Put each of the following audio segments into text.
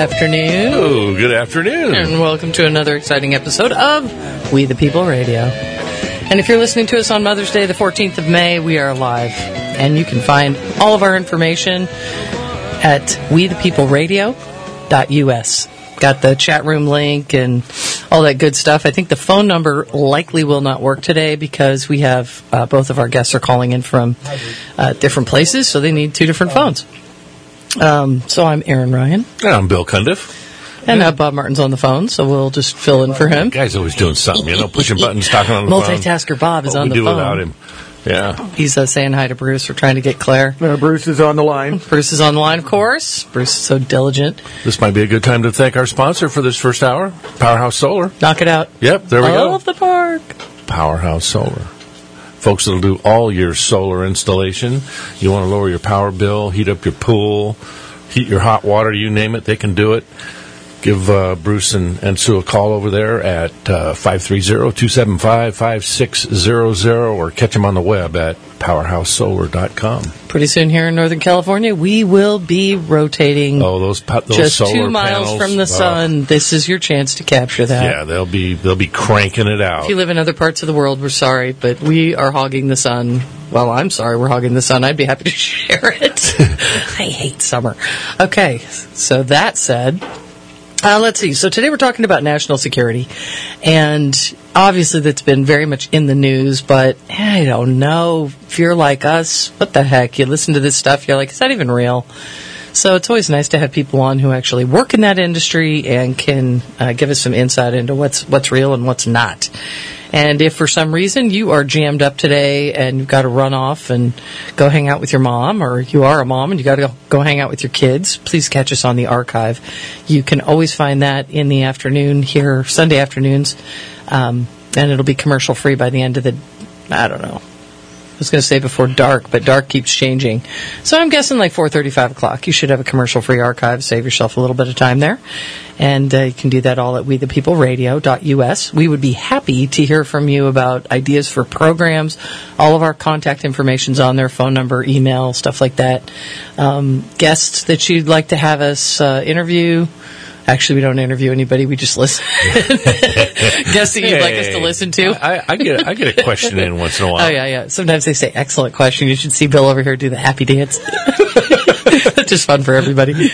afternoon. Oh, good afternoon. And welcome to another exciting episode of We the People Radio. And if you're listening to us on Mother's Day, the 14th of May, we are live. And you can find all of our information at wethepeopleradio.us. Got the chat room link and all that good stuff. I think the phone number likely will not work today because we have both of our guests are calling in from different places, so they need two different phones. So I'm Aaron Ryan. And I'm Bill Cundiff. And Bob Martin's on the phone, so we'll just fill in for him. The guy's always doing something, pushing buttons, talking on the phone. Multitasker Bob is on the phone. We do without him. Yeah. He's saying hi to Bruce. We're trying to get Claire. Bruce is on the line. Bruce is on the line, of course. Bruce is so diligent. This might be a good time to thank our sponsor for this first hour, Powerhouse Solar. Knock it out. Yep, there we go. Off the park. Powerhouse Solar. Folks that'll do all your solar installation. You want to lower your power bill, heat up your pool, heat your hot water, you name it, they can do it. Give Bruce and Sue a call over there at 530-275-5600 or catch them on the web at powerhousesolar.com. Pretty soon here in Northern California, we will be rotating those just solar 2 miles panels from the sun. This is your chance to capture that. Yeah, they'll be cranking it out. If you live in other parts of the world, we're sorry, but we are hogging the sun. Well, I'm sorry we're hogging the sun. I'd be happy to share it. I hate summer. Okay, so that said... let's see. So today we're talking about national security, and obviously that's been very much in the news, but I don't know. If you're like us, what the heck? You listen to this stuff, you're like, is that even real? So it's always nice to have people on who actually work in that industry and can give us some insight into what's real and what's not. And if for some reason you are jammed up today and you've got to run off and go hang out with your mom, or you are a mom and you got to go hang out with your kids, please catch us on the archive. You can always find that in the afternoon here, Sunday afternoons, and it'll be commercial free by the end of the, I don't know. I was going to say before dark, but dark keeps changing. So I'm guessing like 4:30, 5 o'clock. You should have a commercial-free archive. Save yourself a little bit of time there. And you can do that all at wethepeopleradio.us. We would be happy to hear from you about ideas for programs. All of our contact information's on there, phone number, email, stuff like that. Guests that you'd like to have us interview. Actually, we don't interview anybody. We just listen. Guests that you'd like us to listen to. I get a question in once in a while. Oh, yeah. Sometimes they say, excellent question. You should see Bill over here do the happy dance. That's just fun for everybody.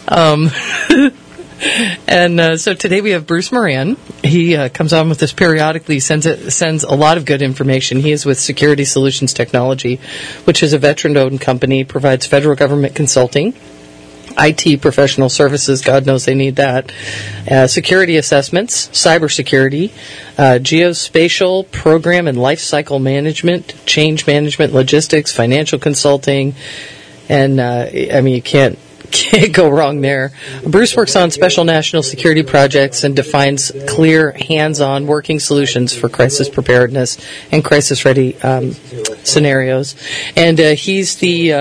So today we have Bruce Moran. He comes on with us periodically, sends a lot of good information. He is with Security Solutions Technology, which is a veteran-owned company, provides federal government consulting, IT professional services, God knows they need that, security assessments, cybersecurity, geospatial program and life cycle management, change management, logistics, financial consulting, and you can't go wrong there. Bruce works on special national security projects and defines clear, hands-on working solutions for crisis preparedness and crisis-ready scenarios. And he is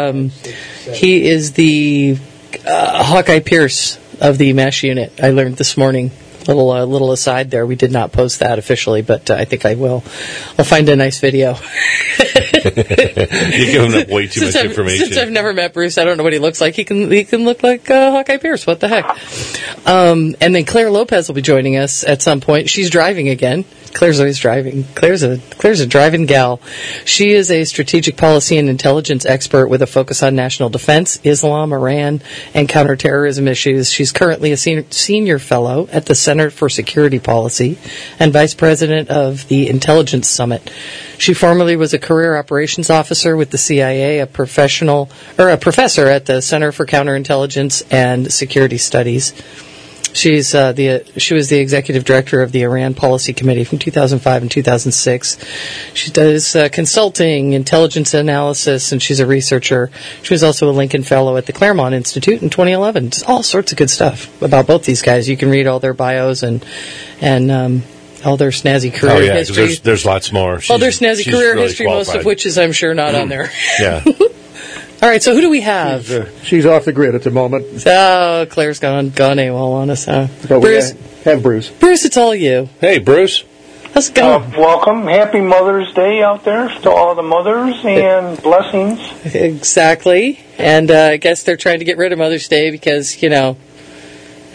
the Hawkeye Pierce of the MASH unit. I learned this morning. Little aside there. We did not post that officially, but I think I will. I'll find a nice video. You're giving up way too much information. Since I've never met Bruce, I don't know what he looks like. He can look like Hawkeye Pierce. What the heck? And then Claire Lopez will be joining us at some point. She's driving again. Claire's always driving. Claire's a driving gal. She is a strategic policy and intelligence expert with a focus on national defense, Islam, Iran, and counterterrorism issues. She's currently a senior fellow at the Center for Security Policy and vice president of the Intelligence Summit. She formerly was a career operations officer with the CIA, a professor at the Center for Counterintelligence and Security Studies. She was the executive director of the Iran Policy Committee from 2005 and 2006. She does consulting, intelligence analysis, and she's a researcher. She was also a Lincoln Fellow at the Claremont Institute in 2011. Just all sorts of good stuff about both these guys. You can read all their bios and all their snazzy career history. There's lots more. All their snazzy career really history, qualified. Most of which is, I'm sure, not on there. Yeah. All right, so who do we have? She's off the grid at the moment. Oh, Claire's gone AWOL on us, huh? So Bruce? Have Bruce. Bruce, it's all you. Hey, Bruce. How's it going? Welcome. Happy Mother's Day out there to all the mothers and blessings. Exactly. And I guess they're trying to get rid of Mother's Day because,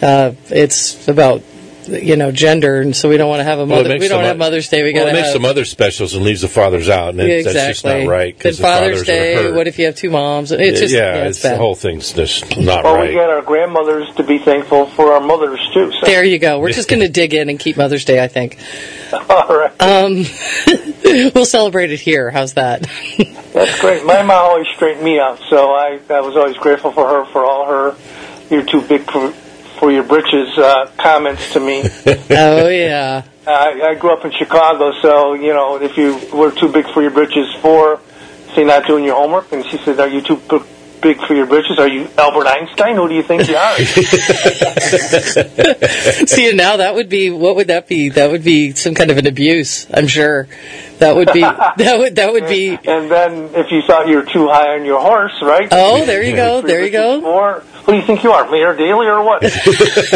It's about gender, and so we don't want to have a mother. We don't have Mother's Day. We got to it makes have some other specials and leaves the fathers out, and exactly. that's just not right. Then Father's Day. What if you have two moms? It's just it's the whole thing's just not well, right. We got our grandmothers to be thankful for our mothers too. So. There you go. We're just going to dig in and keep Mother's Day, I think. All right. We'll celebrate it here. How's that? That's great. My mom always straightened me out, so I was always grateful for her for all her "you're too big for your britches" comments to me. Oh yeah. I grew up in Chicago, so if you were too big for your britches for, say, not doing your homework, and she said, "Are you too big for your britches? Are you Albert Einstein? Who do you think you are?" See, now that would be, what would that be? That would be some kind of an abuse, I'm sure. That would be, that would be. And then if you thought you were too high on your horse, right? Oh, there you go, there you go. Or, who do you think you are, Mayor Daley or what? And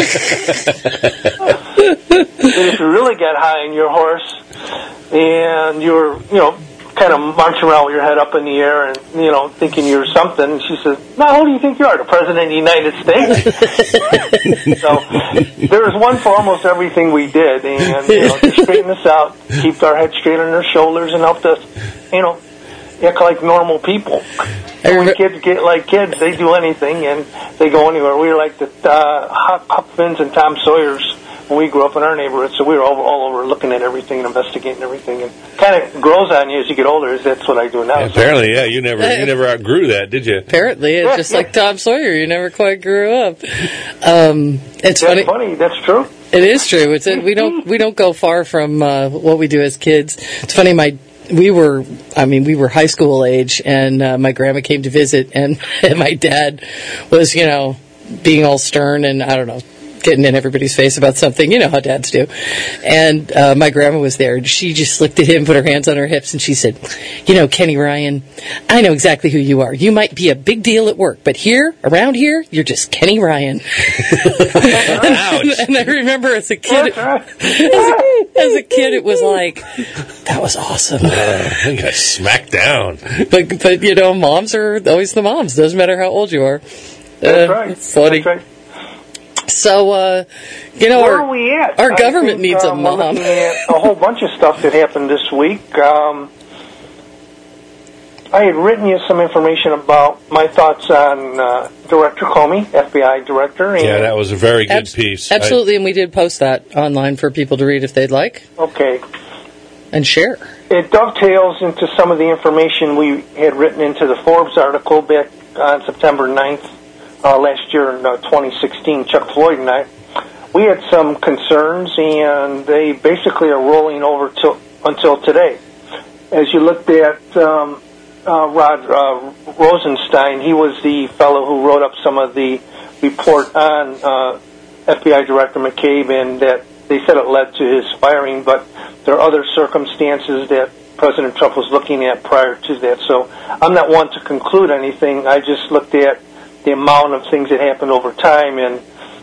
if you really get high on your horse and you're, kind of marching around with your head up in the air and, thinking you're something. And she says, "No, who do you think you are? The President of the United States?" So there was one for almost everything we did. And, to straighten us out, keep our head straight on our shoulders and help us, act like normal people. When kids get like kids, they do anything and they go anywhere. We were like the Huck Finns and Tom Sawyers when we grew up in our neighborhood, so we were all over looking at everything and investigating everything, and kind of grows on you as you get older. That's what I do now. Apparently, yeah, you never outgrew that, did you? Apparently, it's just like Tom Sawyer. You never quite grew up. It's That's funny. That's true. It is true. We don't go far from what we do as kids. It's funny. We were high school age, and my grandma came to visit, and my dad was, being all stern and I don't know, getting in everybody's face about something. You know how dads do. And my grandma was there, and she just looked at him, put her hands on her hips, and she said, "Kenny Ryan, I know exactly who you are. You might be a big deal at work, but around here, you're just Kenny Ryan." And I remember as a kid, it was like, that was awesome. I got smacked down. But moms are always the moms. Doesn't matter how old you are. That's right. It's funny. That's right. So, where are we at? Our government needs a mom. We're looking at a whole bunch of stuff that happened this week. I had written you some information about my thoughts on Director Comey, FBI director. And yeah, that was a very good piece. Absolutely, and we did post that online for people to read if they'd like. Okay. And share. It dovetails into some of the information we had written into the Forbes article back on September 9th. Last year in 2016, Chuck Floyd and I, we had some concerns, and they basically are rolling over until today. As you looked at Rod Rosenstein, he was the fellow who wrote up some of the report on FBI Director McCabe, and that they said it led to his firing, but there are other circumstances that President Trump was looking at prior to that. So I'm not one to conclude anything. I just looked at the amount of things that happened over time, and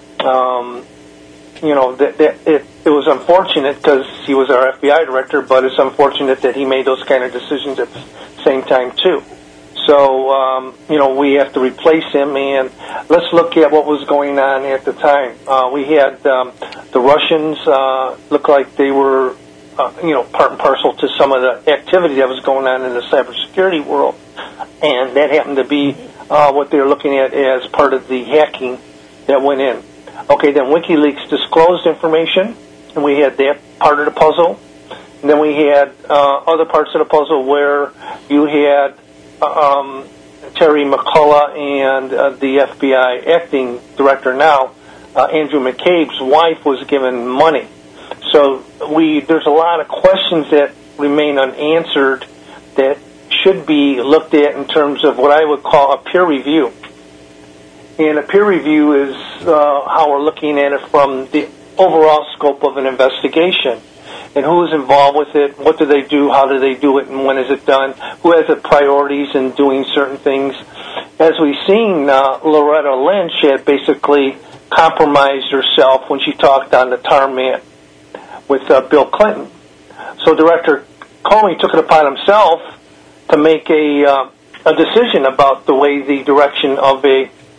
it was unfortunate because he was our FBI director, but it's unfortunate that he made those kind of decisions at the same time too. So we have to replace him, and let's look at what was going on at the time. We had the Russians look like they were part and parcel to some of the activity that was going on in the cybersecurity world, and that happened to be what they were looking at as part of the hacking that went in. Okay, then WikiLeaks disclosed information, and we had that part of the puzzle. And then we had other parts of the puzzle where you had Terry McCullough and the FBI acting director now, Andrew McCabe's wife, was given money. So there's a lot of questions that remain unanswered that should be looked at in terms of what I would call a peer review. And a peer review is how we're looking at it from the overall scope of an investigation. And who is involved with it, what do they do, how do they do it, and when is it done, who has the priorities in doing certain things. As we've seen, Loretta Lynch had basically compromised herself when she talked on the tarmac with Bill Clinton. So Director Comey took it upon himself to make a decision about the way the direction of a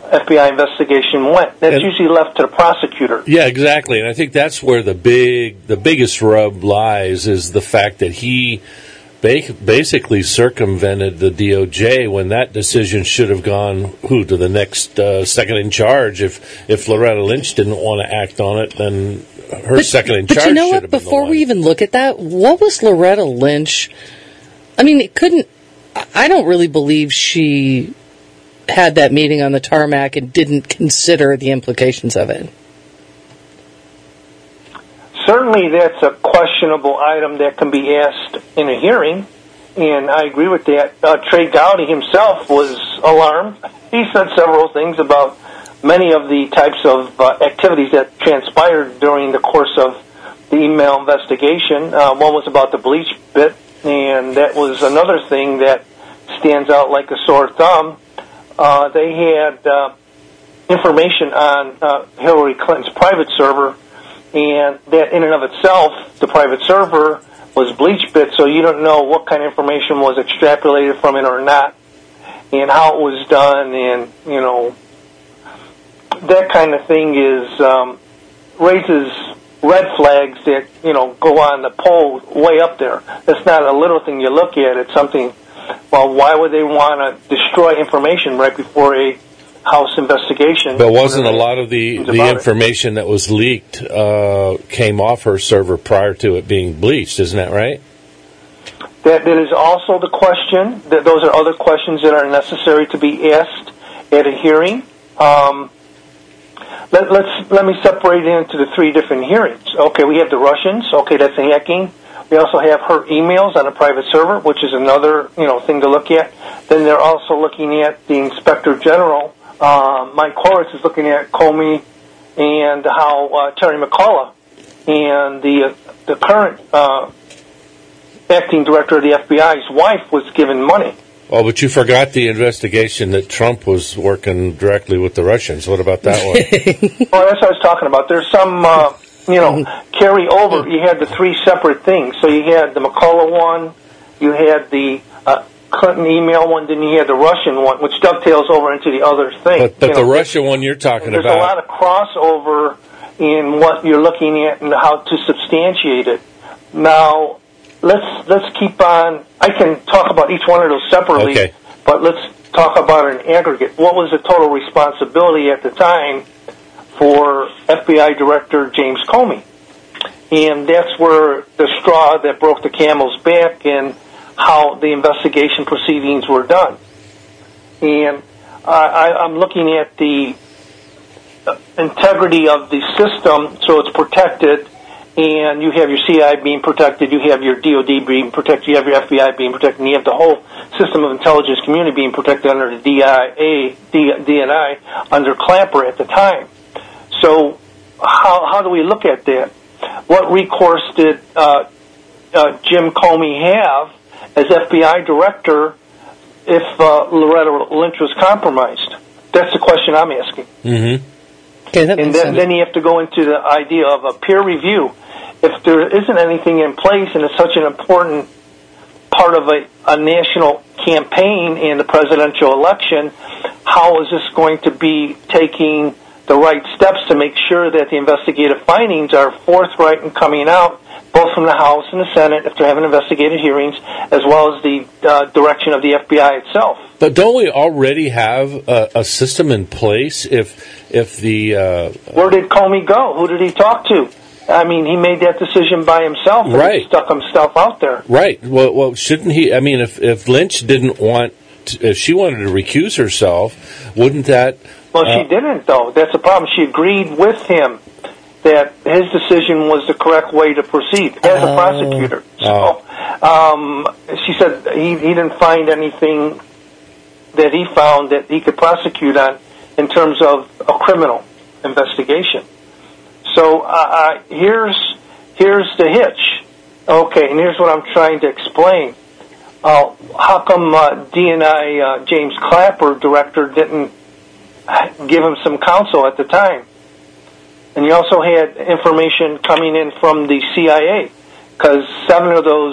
FBI investigation went. That's usually left to the prosecutor. Yeah, exactly. And I think that's where the biggest rub lies, is the fact that he basically circumvented the DOJ when that decision should have gone to the next second in charge. If Loretta Lynch didn't want to act on it, then her second in charge. But you know what? Should have been Before the one. we even look at that, what was Loretta Lynch? I mean, it couldn't. I don't really believe she had that meeting on the tarmac and didn't consider the implications of it. Certainly that's a questionable item that can be asked in a hearing, and I agree with that. Trey Gowdy himself was alarmed. He said several things about many of the types of activities that transpired during the course of the email investigation. One was about the bleach bit, and that was another thing that stands out like a sore thumb. They had information on Hillary Clinton's private server, and that in and of itself, the private server was BleachBit, so you don't know what kind of information was extrapolated from it or not, and how it was done, and, you know, that kind of thing raises red flags that, you know, go on the pole way up there. That's not a little thing you look at. It's something, well, why would they want to destroy information right before a House investigation? But wasn't a lot of the information that was leaked came off her server prior to it being bleached? Isn't that right? That is also the question. That those are other questions that are necessary to be asked at a hearing. Let me separate it into the three different hearings. Okay, we have the Russians. Okay, that's the hacking. We also have her emails on a private server, which is another thing to look at. Then they're also looking at the Inspector General. Mike Horowitz is looking at Comey and how Terry McCullough and the current acting director of the FBI's wife was given money. Oh, but you forgot the investigation that Trump was working directly with the Russians. What about that one? Well, that's what I was talking about. There's some, carry over. You had the three separate things. So you had the McCullough one, you had the Clinton email one, then you had the Russian one, which dovetails over into the other thing. But the Russia one you're talking there's about. There's a lot of crossover in what you're looking at and how to substantiate it. Now, let's keep on. I can talk about each one of those separately, okay, but let's talk about an aggregate. What was the total responsibility at the time for FBI Director James Comey? And that's where the straw that broke the camel's back and how the investigation proceedings were done. And I'm looking at the integrity of the system, so it's protected, and you have your CIA being protected, you have your DOD being protected, you have your FBI being protected, and you have the whole system of intelligence community being protected under the DNI under Clapper at the time. So how do we look at that? What recourse did Jim Comey have as FBI director if Loretta Lynch was compromised? That's the question I'm asking. Mm-hmm. Okay, and then you have to go into the idea of a peer review. If there isn't anything in place and it's such an important part of a national campaign in the presidential election, how is this going to be taking the right steps to make sure that the investigative findings are forthright and coming out, both from the House and the Senate, if they're having investigative hearings, as well as the direction of the FBI itself? But don't we already have a system in place if the... Where did Comey go? Who did he talk to? I mean, he made that decision by himself and right. He stuck himself out there. Right. Well, shouldn't he... I mean, if Lynch didn't want... if she wanted to recuse herself, wouldn't that... Well, she didn't, though. That's the problem. She agreed with him that his decision was the correct way to proceed as a prosecutor. So she said he didn't find anything that he found that he could prosecute on in terms of a criminal investigation. So here's the hitch. Okay, and here's what I'm trying to explain. How come DNI James Clapper, director, didn't give him some counsel at the time? And you also had information coming in from the CIA, because 7 of those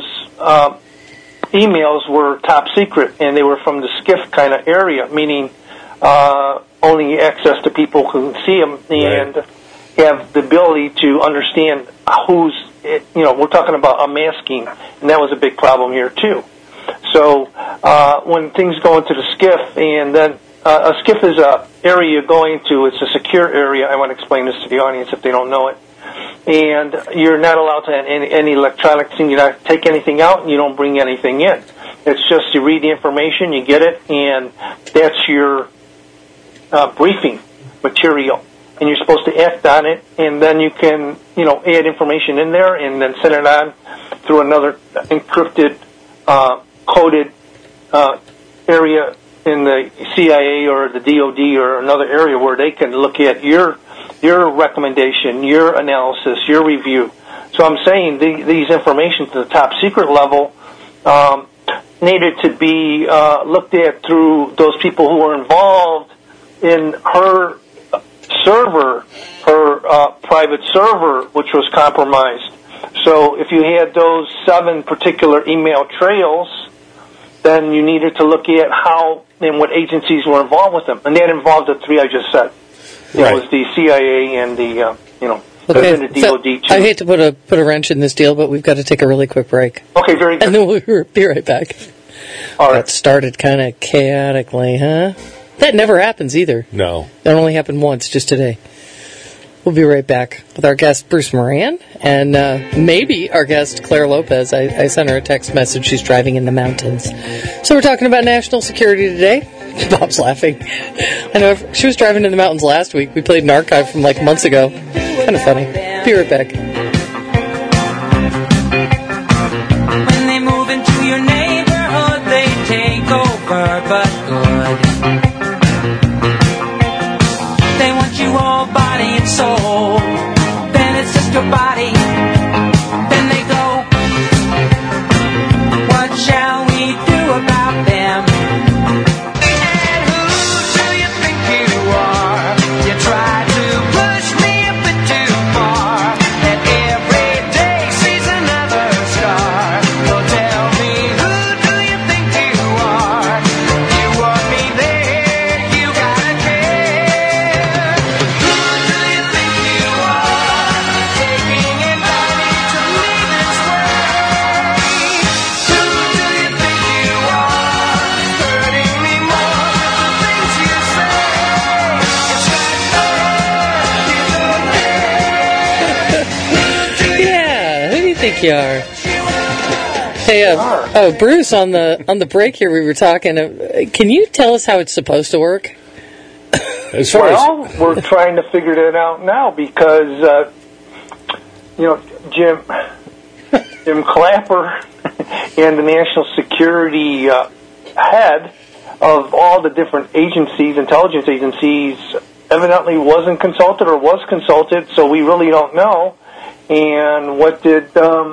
emails were top secret, and they were from the SCIF kind of area, meaning only access to people who can see them and have the ability to understand who's, we're talking about unmasking, and that was a big problem here too. So when things go into the SCIF, and then a SCIF is a area you're going to, it's a secure area. I want to explain this to the audience if they don't know it. And you're not allowed to have any electronic thing. You don't take anything out, and you don't bring anything in. It's just you read the information, you get it, and that's your briefing material. And you're supposed to act on it, and then you can, add information in there and then send it on through another encrypted, coded area in the CIA or the DOD or another area where they can look at your recommendation, your analysis, your review. So I'm saying these information to the top secret level needed to be looked at through those people who were involved in her server, her private server, which was compromised. So if you had those 7 particular email trails, then you needed to look at how and what agencies were involved with them. And that involved the 3 I just said. It was the CIA and the, Okay, the DOD too. I hate to put a wrench in this deal, but we've got to take a really quick break. Okay, very good. And then we'll be right back. All right. That started kind of chaotically, huh? That never happens either. No. That only happened once, just today. We'll be right back with our guest, Bruce Moran, and maybe our guest, Claire Lopez. I sent her a text message. She's driving in the mountains. So we're talking about national security today. Bob's laughing. I know she was driving in the mountains last week. We played an archive from months ago. Kind of funny. Be right back. When they move into your neighborhood, they take over, but good. They want you all body and soul. Then it's just your body. Then they go. What shall we do about them? And who do you think you are? You try to push me a bit too far. And every day sees another star. So tell me, who do you think you are? You want me there, you gotta care. Who do you think you are? Taking advantage of me this way. Who do you think you are? Hurting me more with the things you say. It's not fair, Yeah, who do you think you are? Hey, Bruce, on the break here, we were talking. Can you tell us how it's supposed to work? As far Well, we're trying to figure that out now because, Jim Clapper and the national security head of all the different agencies, intelligence agencies, evidently wasn't consulted or was consulted, so we really don't know. And what did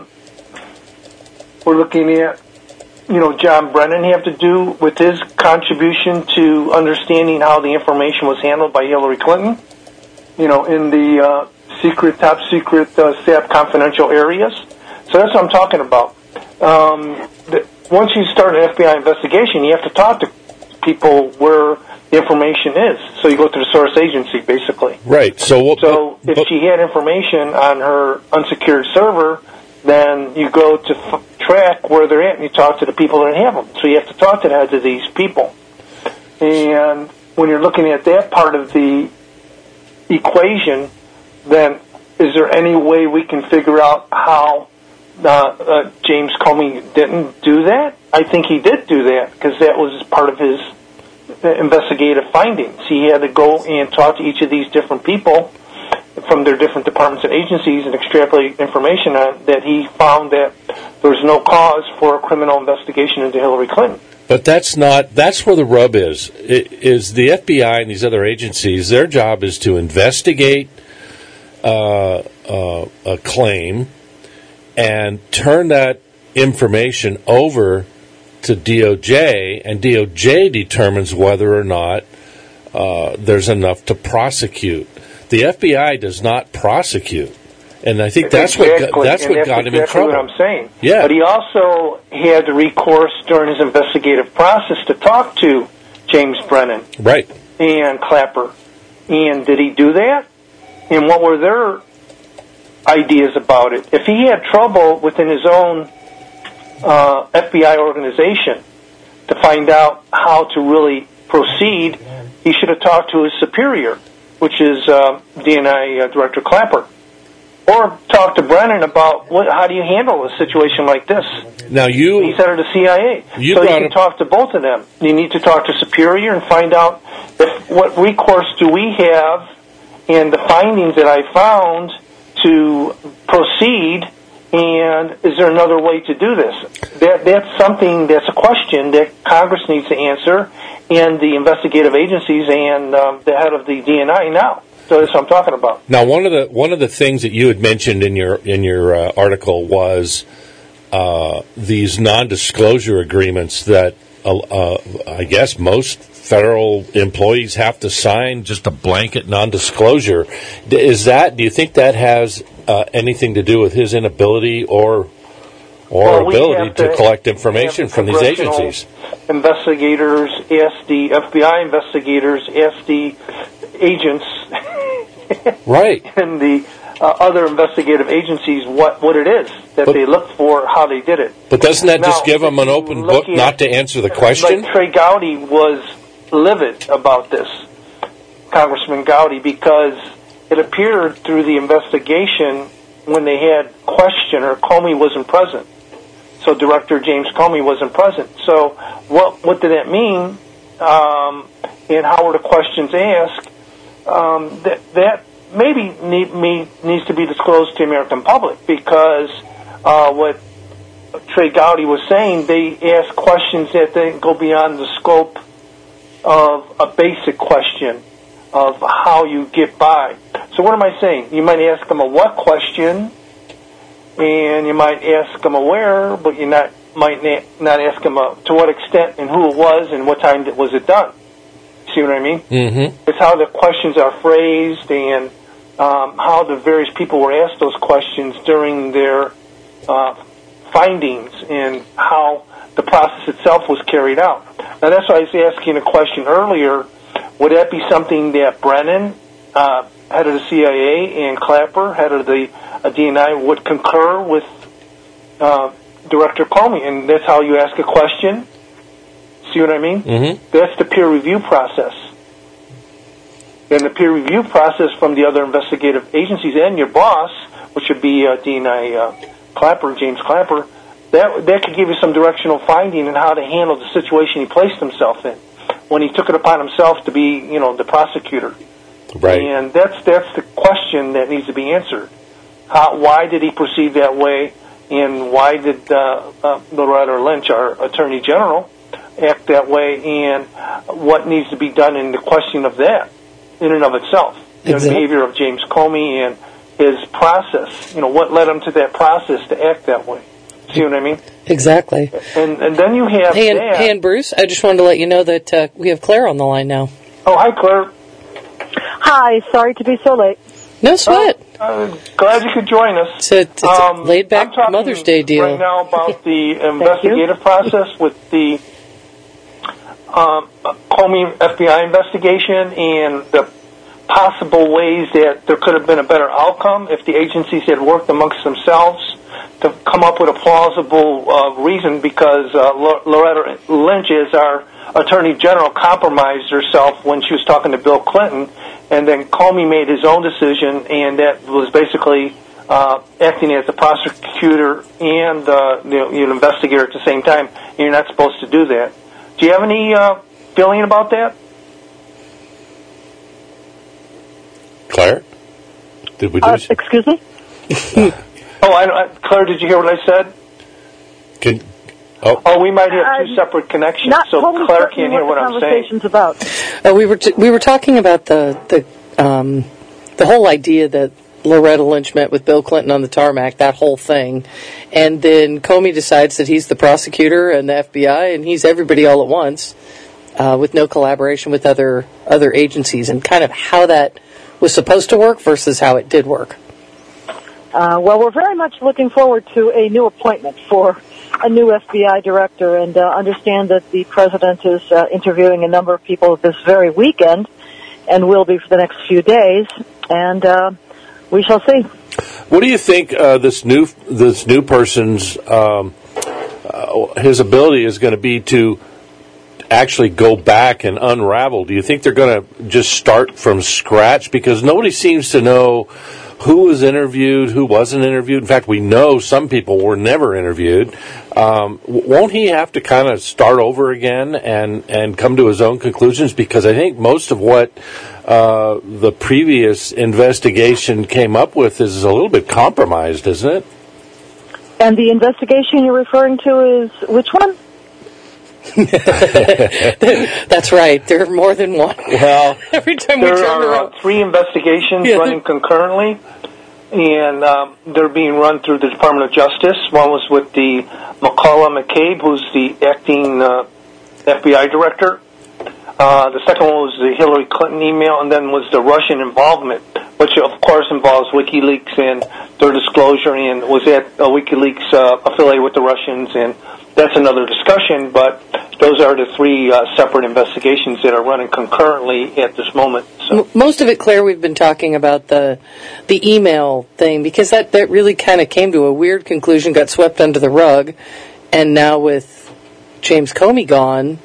we're looking at, John Brennan have to do with his contribution to understanding how the information was handled by Hillary Clinton, in the top secret SAP confidential areas. So that's what I'm talking about. Once you start an FBI investigation, you have to talk to people where the information is. So you go to the source agency, basically. right. So If she had information on her unsecured server, then you go to track where they're at and you talk to the people that have them. So you have to talk to the heads of these people. And when you're looking at that part of the equation, then is there any way we can figure out how James Comey didn't do that? I think he did do that because that was part of his investigative findings. He had to go and talk to each of these different people from their different departments and agencies and extrapolate information on that. He found that there was no cause for a criminal investigation into Hillary Clinton. But that's where the rub is. Is the FBI and these other agencies, their job is to investigate a claim and turn that information over to DOJ, and DOJ determines whether or not there's enough to prosecute. The FBI does not prosecute, and I think that's what got him in trouble. What I'm saying. Yeah. But he also had recourse during his investigative process to talk to James Brennan. Right. and Clapper. And did he do that? And what were their ideas about it? If he had trouble within his own FBI organization to find out how to really proceed, he should have talked to his superior, which is DNI Director Clapper. Or talk to Brennan about how do you handle a situation like this. Now He's head of the CIA. So you can talk to both of them. You need to talk to Superior and find out what recourse do we have and the findings that I found to proceed, and is there another way to do this? That's a question that Congress needs to answer, and the investigative agencies and the head of the DNI now. So that's what I'm talking about. Now, one of the things that you had mentioned in your article was these non-disclosure agreements that I guess most federal employees have to sign, just a blanket non-disclosure. Do you think that has anything to do with his inability or ability to collect information from these agencies? Investigators ask the FBI investigators, ask the agents, right, and the other investigative agencies what it is that they look for, how they did it. But doesn't that just give them an open book not to answer the question? Like Trey Gowdy was livid about this, Congressman Gowdy, because it appeared through the investigation when they had questioner, Comey wasn't present. So Director James Comey wasn't present. So what did that mean? And how were the questions asked? That maybe needs to be disclosed to the American public, because what Trey Gowdy was saying, they ask questions that then go beyond the scope of a basic question of how you get by. So what am I saying? You might ask them a what question, and you might ask them a where, but you might not ask them to what extent and who it was and what time was it done. See what I mean? Mm-hmm. It's how the questions are phrased and how the various people were asked those questions during their findings and how the process itself was carried out. Now, that's why I was asking a question earlier. Would that be something that Brennan, head of the CIA, and Clapper, head of the DNI, would concur with Director Comey? And that's how you ask a question. See what I mean? Mm-hmm. That's the peer review process. And the peer review process from the other investigative agencies and your boss, which would be DNI Clapper, James Clapper, that could give you some directional finding in how to handle the situation he placed himself in when he took it upon himself to be, the prosecutor. Right. And that's the question that needs to be answered. Why did he proceed that way, and why did Loretta Lynch, our Attorney General, act that way, and what needs to be done in the question of that in and of itself. The behavior of James Comey and his process. What led him to that process to act that way. See what I mean? Exactly. And then you have Hey, and Bruce, I just wanted to let you know that we have Claire on the line now. Oh, hi, Claire. Hi, sorry to be so late. No sweat. Glad you could join us. It's a laid-back Mother's Day deal. Right now about the investigative process with the Comey FBI investigation and the possible ways that there could have been a better outcome if the agencies had worked amongst themselves to come up with a plausible reason, because Loretta Lynch, as our Attorney General, compromised herself when she was talking to Bill Clinton, and then Comey made his own decision, and that was basically acting as the prosecutor and the investigator at the same time, and you're not supposed to do that. Do you have any feeling about that? Claire? Did we do excuse me? Claire, did you hear what I said? We might have two separate connections, so totally Claire can't hear what I'm saying. About. We were talking about the whole idea that Loretta Lynch met with Bill Clinton on the tarmac, that whole thing, and then Comey decides that he's the prosecutor and the FBI, and he's everybody all at once, with no collaboration with other agencies, and kind of how that was supposed to work versus how it did work. Well, we're very much looking forward to a new appointment for a new FBI director, and understand that the president is interviewing a number of people this very weekend, and will be for the next few days, and we shall see. What do you think this new person's his ability is going to be to actually go back and unravel? Do you think they're going to just start from scratch? Because nobody seems to know who was interviewed, who wasn't interviewed. In fact, we know some people were never interviewed. Won't he have to kind of start over again and come to his own conclusions? Because I think most of what the previous investigation came up with is a little bit compromised, isn't it? And the investigation you're referring to is which one? That's right. There are more than one. Well, every time we there turn are around. 3 investigations running concurrently, and they're being run through the Department of Justice. One was with the McCullough McCabe, who's the acting FBI director. The second one was the Hillary Clinton email, and then was the Russian involvement, which of course involves WikiLeaks and their disclosure, and was at WikiLeaks affiliated with the Russians, and that's another discussion, but those are the 3 separate investigations that are running concurrently at this moment. So. Most of it, Claire, we've been talking about the email thing, because that really kind of came to a weird conclusion, got swept under the rug, and now with James Comey gone,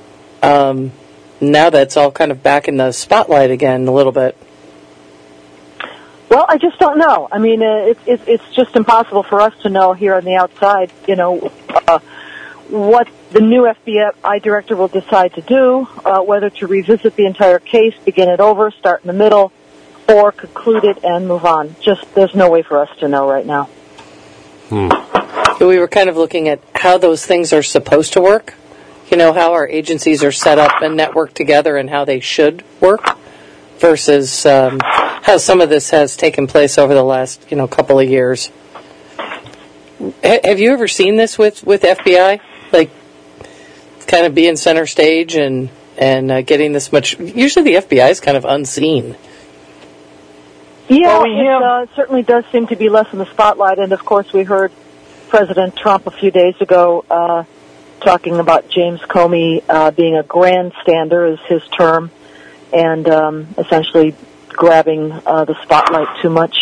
now that's all kind of back in the spotlight again a little bit. Well, I just don't know. I mean, it's just impossible for us to know here on the outside, what the new FBI director will decide to do, whether to revisit the entire case, begin it over, start in the middle, or conclude it and move on. Just, there's no way for us to know right now. We were kind of looking at how those things are supposed to work. How our agencies are set up and networked together and how they should work versus how some of this has taken place over the last, couple of years. Have you ever seen this with FBI? Like, kind of being center stage and getting this much... Usually the FBI is kind of unseen. Yeah, it certainly does seem to be less in the spotlight, and of course we heard President Trump a few days ago talking about James Comey being a grandstander is his term, and essentially grabbing the spotlight too much.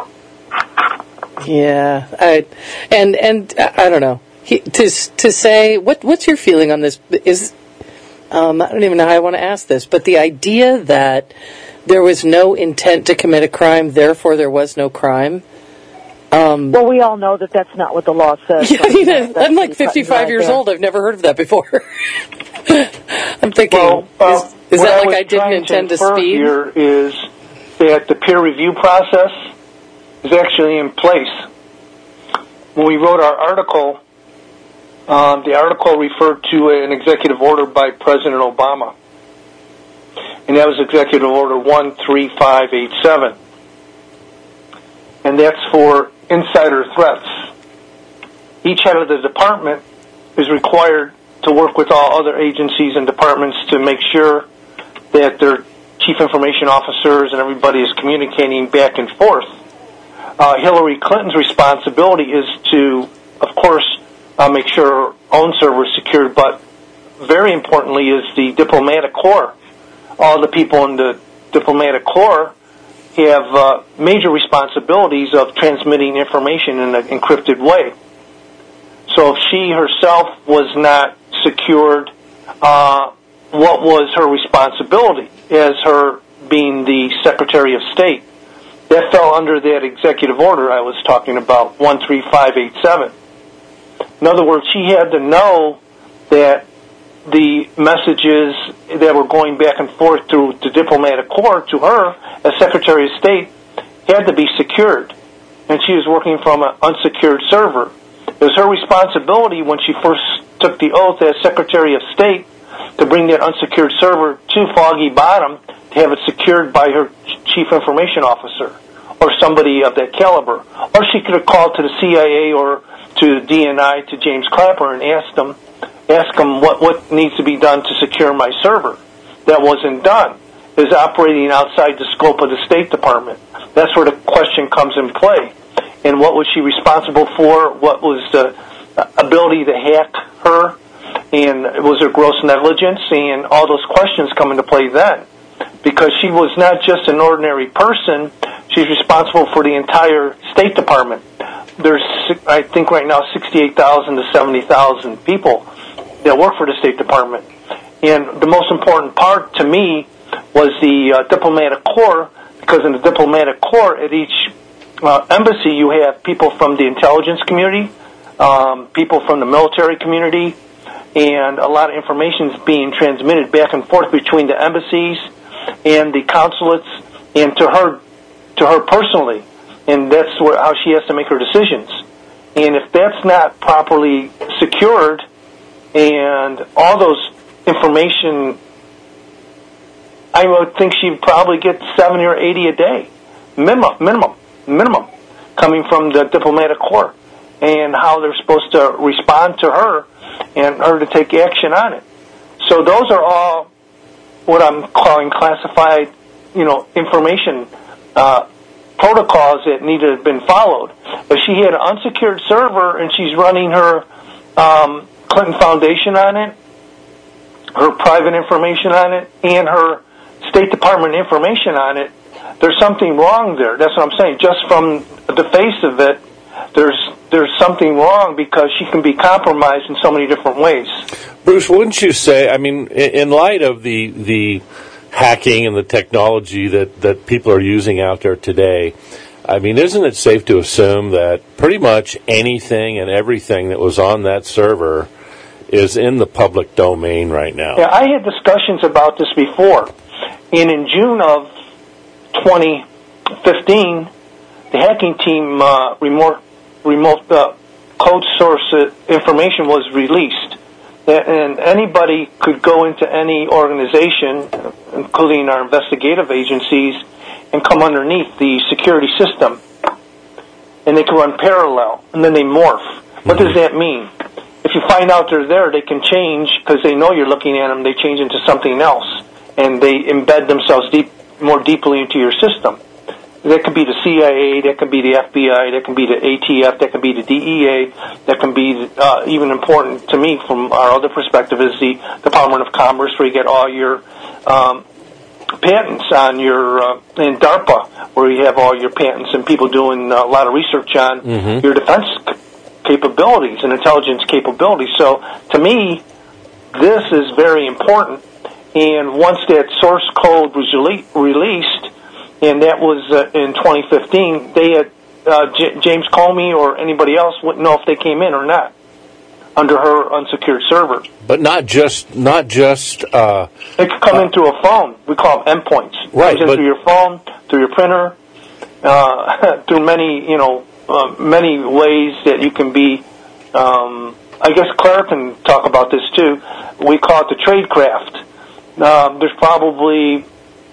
Yeah, I don't know. To say what's your feeling on this is I don't even know how I want to ask this, but the idea that there was no intent to commit a crime, therefore there was no crime. Well, we all know that that's not what the law says. Yeah, I'm like 55 years old. I've never heard of that before. I'm thinking, is that like I didn't intend to speed? Here is that the peer review process is actually in place. When we wrote our article, the article referred to an executive order by President Obama, and that was Executive Order 13587, and that's for insider threats. Each head of the department is required to work with all other agencies and departments to make sure that their chief information officers and everybody is communicating back and forth. Hillary Clinton's responsibility is to, of course, make sure her own server is secured, but very importantly is the diplomatic corps. All the people in the diplomatic corps have major responsibilities of transmitting information in an encrypted way. So if she herself was not secured, what was her responsibility as her being the Secretary of State? That fell under that executive order I was talking about, 13587. In other words, she had to know that the messages that were going back and forth through the diplomatic corps to her as Secretary of State had to be secured. And she was working from an unsecured server. It was her responsibility when she first took the oath as Secretary of State to bring that unsecured server to Foggy Bottom to have it secured by her chief information officer or somebody of that caliber. Or she could have called to the CIA or to DNI, to James Clapper, and asked them what needs to be done to secure my server. That wasn't done. It was operating outside the scope of the State Department. That's where the question comes in play. And what was she responsible for? What was the ability to hack her, and was there gross negligence, and all those questions come into play then. Because she was not just an ordinary person, she's responsible for the entire State Department. There's, I think right now, 68,000 to 70,000 people that work for the State Department. And the most important part to me was the diplomatic corps, because in the diplomatic corps at each embassy you have people from the intelligence community, people from the military community, and a lot of information is being transmitted back and forth between the embassies and the consulates and to her personally. And that's how she has to make her decisions. And if that's not properly secured and all those information, I would think she'd probably get 70 or 80 a day, minimum, coming from the diplomatic corps, and how they're supposed to respond to her and her to take action on it. So those are all what I'm calling classified, information protocols that need to have been followed. But she had an unsecured server, and she's running her Clinton Foundation on it, her private information on it, and her State Department information on it. There's something wrong there. That's what I'm saying. Just from the face of it, there's something wrong, because she can be compromised in so many different ways. Bruce, wouldn't you say, I mean, in light of the hacking and the technology that people are using out there today, I mean, isn't it safe to assume that pretty much anything and everything that was on that server is in the public domain right now? Yeah, I had discussions about this before. And in June of 2015, the hacking team remote code source information was released. And anybody could go into any organization, including our investigative agencies, and come underneath the security system. And they can run parallel, and then they morph. What does that mean? If you find out they're there, they can change, because they know you're looking at them, they change into something else. And they embed themselves more deeply into your system. That could be the CIA, that could be the FBI, that can be the ATF, that can be the DEA, that can be even important to me from our other perspective is the Department of Commerce, where you get all your patents on your, in DARPA, where you have all your patents and people doing a lot of research on your defense capabilities and intelligence capabilities. So to me, this is very important. And once that source code was released, and that was in 2015, they had James Comey or anybody else wouldn't know if they came in or not under her unsecured server. But not just. It could come in through a phone. We call them endpoints. Right. Through your phone, through your printer, through many ways that you can be. I guess Claire can talk about this too. We call it the tradecraft. There's probably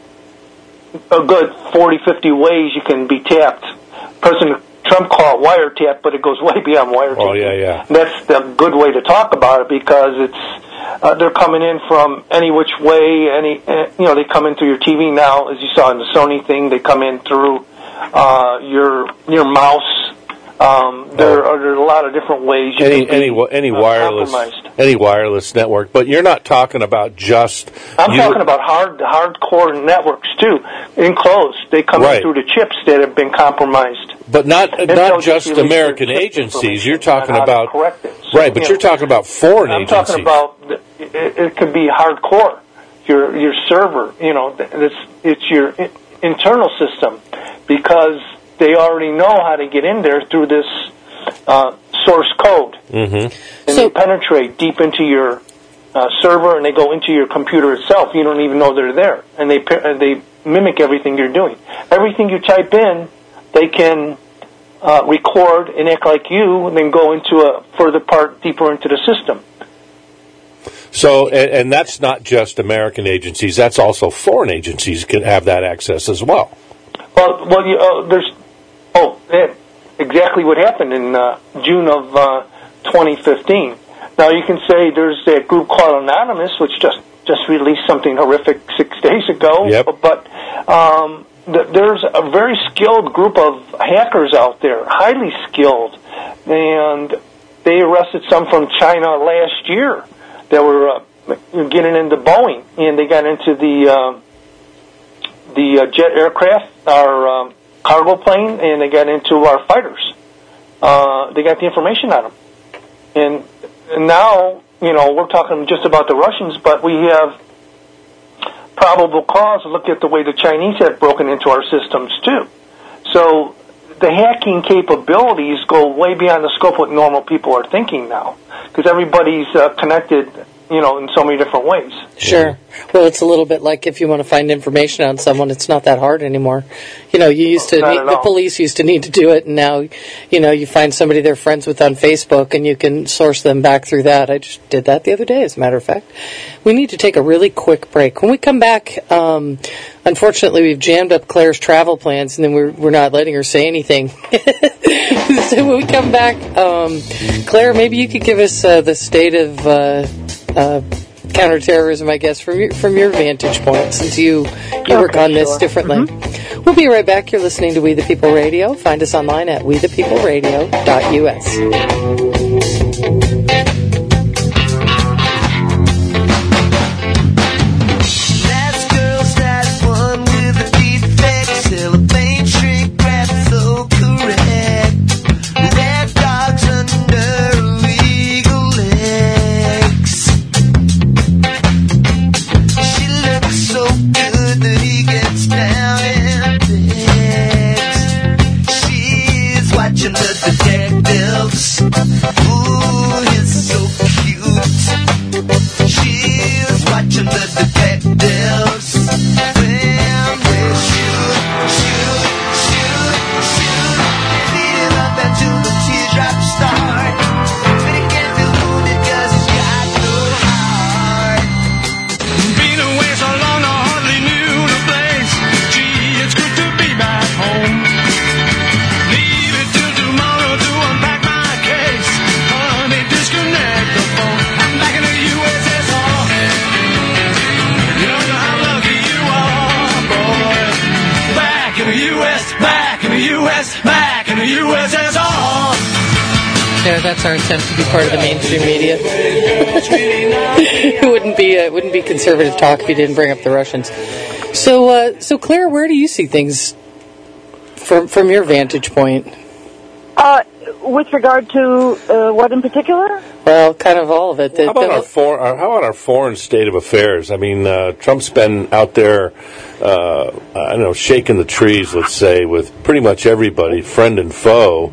a good 40, 50 ways you can be tapped. President Trump called it wiretap, but it goes way beyond wiretap. Oh, yeah. That's the good way to talk about it, because it's they're coming in from any which way. They come in through your TV now, as you saw in the Sony thing. They come in through your mouse. There are a lot of different ways you can be any wireless network, but you're not talking about just. I'm talking about hardcore networks too, enclosed. They come in through the chips that have been compromised. But not just American agencies. You're talking about right, but you're talking about foreign agencies. I'm talking about it could be hardcore. Your server, it's your internal system, because they already know how to get in there through this source code. And they penetrate deep into your server, and they go into your computer itself. You don't even know they're there. And they mimic everything you're doing. Everything you type in, they can record and act like you, and then go into a further part deeper into the system. So, and that's not just American agencies. That's also foreign agencies can have that access as well. Exactly what happened in June of 2015. Now, you can say there's that group called Anonymous, which just released something horrific 6 days ago. Yep. But there's a very skilled group of hackers out there, highly skilled, and they arrested some from China last year that were getting into Boeing, and they got into the jet aircraft, our cargo plane, and they got into our fighters. They got the information on them. And now, we're talking just about the Russians, but we have probable cause to look at the way the Chinese have broken into our systems, too. So the hacking capabilities go way beyond the scope of what normal people are thinking now, because everybody's connected, in so many different ways. Sure. Well, it's a little bit like if you want to find information on someone, it's not that hard anymore. The police used to need to do it, and now, you find somebody they're friends with on Facebook, and you can source them back through that. I just did that the other day, as a matter of fact. We need to take a really quick break. When we come back, unfortunately, we've jammed up Claire's travel plans, and then we're not letting her say anything. So when we come back, Claire, maybe you could give us the state of counterterrorism, I guess, from your vantage point, since you work on this differently. Mm-hmm. We'll be right back. You're listening to We the People Radio. Find us online at wethepeopleradio.us. That's our attempt to be part of the mainstream media. It wouldn't be conservative talk if you didn't bring up the Russians. So Claire, where do you see things from your vantage point? With regard to what in particular? Well, kind of all of it. How about our foreign state of affairs? I mean, Trump's been out there, shaking the trees, let's say, with pretty much everybody, friend and foe.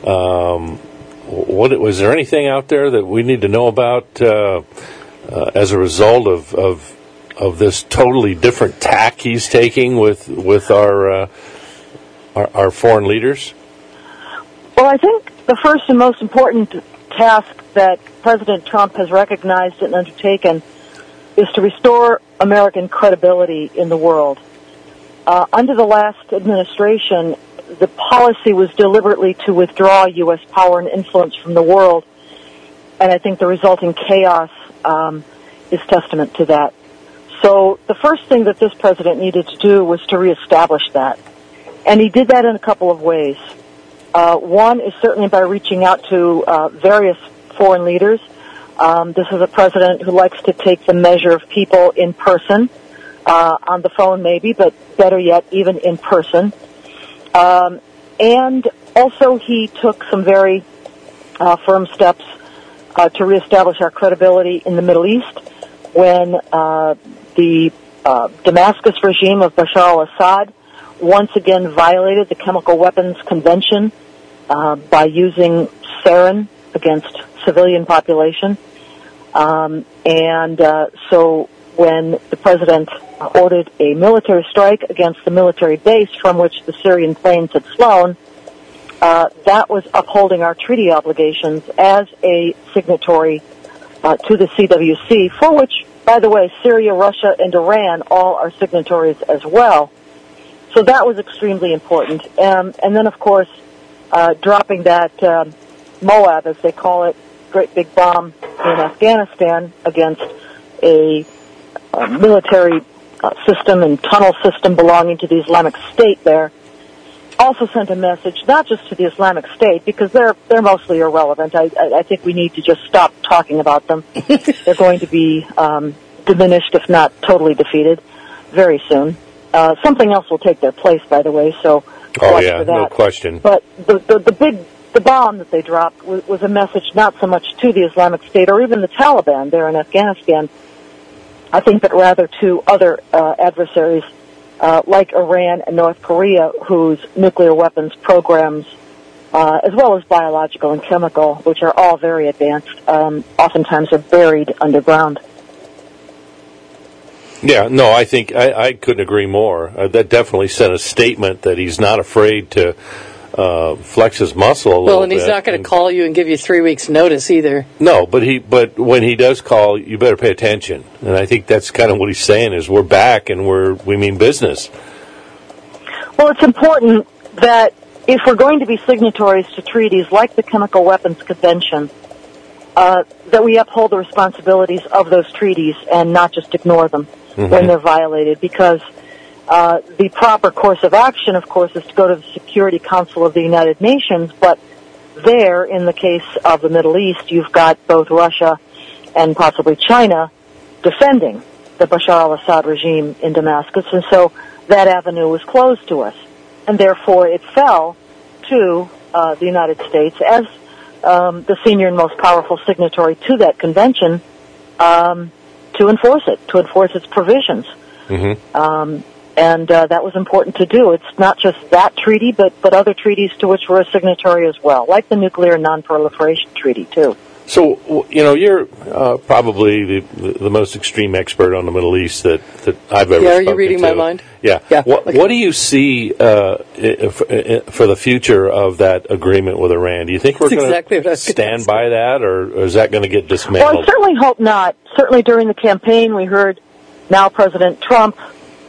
Was there anything out there that we need to know about as a result of this totally different tack he's taking with our foreign leaders? Well, I think the first and most important task that President Trump has recognized and undertaken is to restore American credibility in the world. Under the last administration, the policy was deliberately to withdraw U.S. power and influence from the world, and I think the resulting chaos is testament to that. So the first thing that this president needed to do was to reestablish that, and he did that in a couple of ways. One is certainly by reaching out to various foreign leaders. This is a president who likes to take the measure of people in person, on the phone maybe, but better yet, even in person. And also he took some very firm steps to reestablish our credibility in the Middle East when the Damascus regime of Bashar al-Assad once again violated the Chemical Weapons Convention by using sarin against civilian population. So when the president ordered a military strike against the military base from which the Syrian planes had flown, that was upholding our treaty obligations as a signatory to the CWC, for which, by the way, Syria, Russia, and Iran all are signatories as well. So that was extremely important. And then, of course, dropping that Moab, as they call it, great big bomb in Afghanistan against a military system and tunnel system belonging to the Islamic State there. also sent a message not just to the Islamic State, because they're mostly irrelevant. I think we need to just stop talking about them. They're going to be diminished, if not totally defeated, very soon. Something else will take their place, by the way. So watch for that. No question. But the bomb that they dropped was a message not so much to the Islamic State or even the Taliban there in Afghanistan. I think that rather to other adversaries like Iran and North Korea, whose nuclear weapons programs, as well as biological and chemical, which are all very advanced, oftentimes are buried underground. Yeah, no, I think I couldn't agree more. That definitely sent a statement that he's not afraid to flex his muscle a little bit. Well, and he's not going to call you and give you 3 weeks' notice either. No, but when he does call, you better pay attention. And I think that's kind of what he's saying is we're back and we mean business. Well, it's important that if we're going to be signatories to treaties like the Chemical Weapons Convention, that we uphold the responsibilities of those treaties and not just ignore them when they're violated, because the proper course of action, of course, is to go to the Security Council of the United Nations, but there, in the case of the Middle East, you've got both Russia and possibly China defending the Bashar al-Assad regime in Damascus, and so that avenue was closed to us. And therefore, it fell to the United States as the senior and most powerful signatory to that convention to enforce its provisions. And that was important to do. It's not just that treaty, but other treaties to which we're a signatory as well, like the Nuclear Non-Proliferation Treaty, too. So, you're probably the most extreme expert on the Middle East that I've ever spoken to. Yeah, are you reading my mind? Yeah. What do you see for the future of that agreement with Iran? Do you think we're going to stand by that, or is that going to get dismantled? Well, I certainly hope not. Certainly during the campaign, we heard now President Trump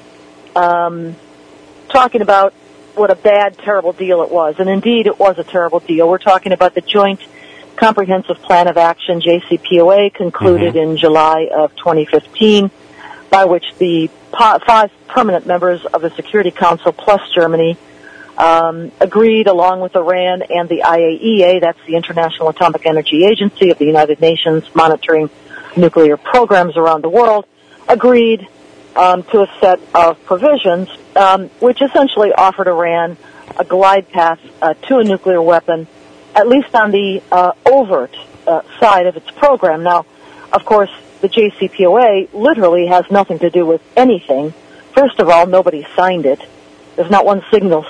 talking about what a bad, terrible deal it was. And indeed, it was a terrible deal. We're talking about the Joint Comprehensive Plan of Action, JCPOA, concluded in July of 2015, by which the 5 permanent members of the Security Council plus Germany agreed, along with Iran and the IAEA, that's the International Atomic Energy Agency of the United Nations monitoring nuclear programs around the world, agreed to a set of provisions which essentially offered Iran a glide path to a nuclear weapon, at least on the overt side of its program. Now, of course, the JCPOA literally has nothing to do with anything. First of all, nobody signed it. There's not one single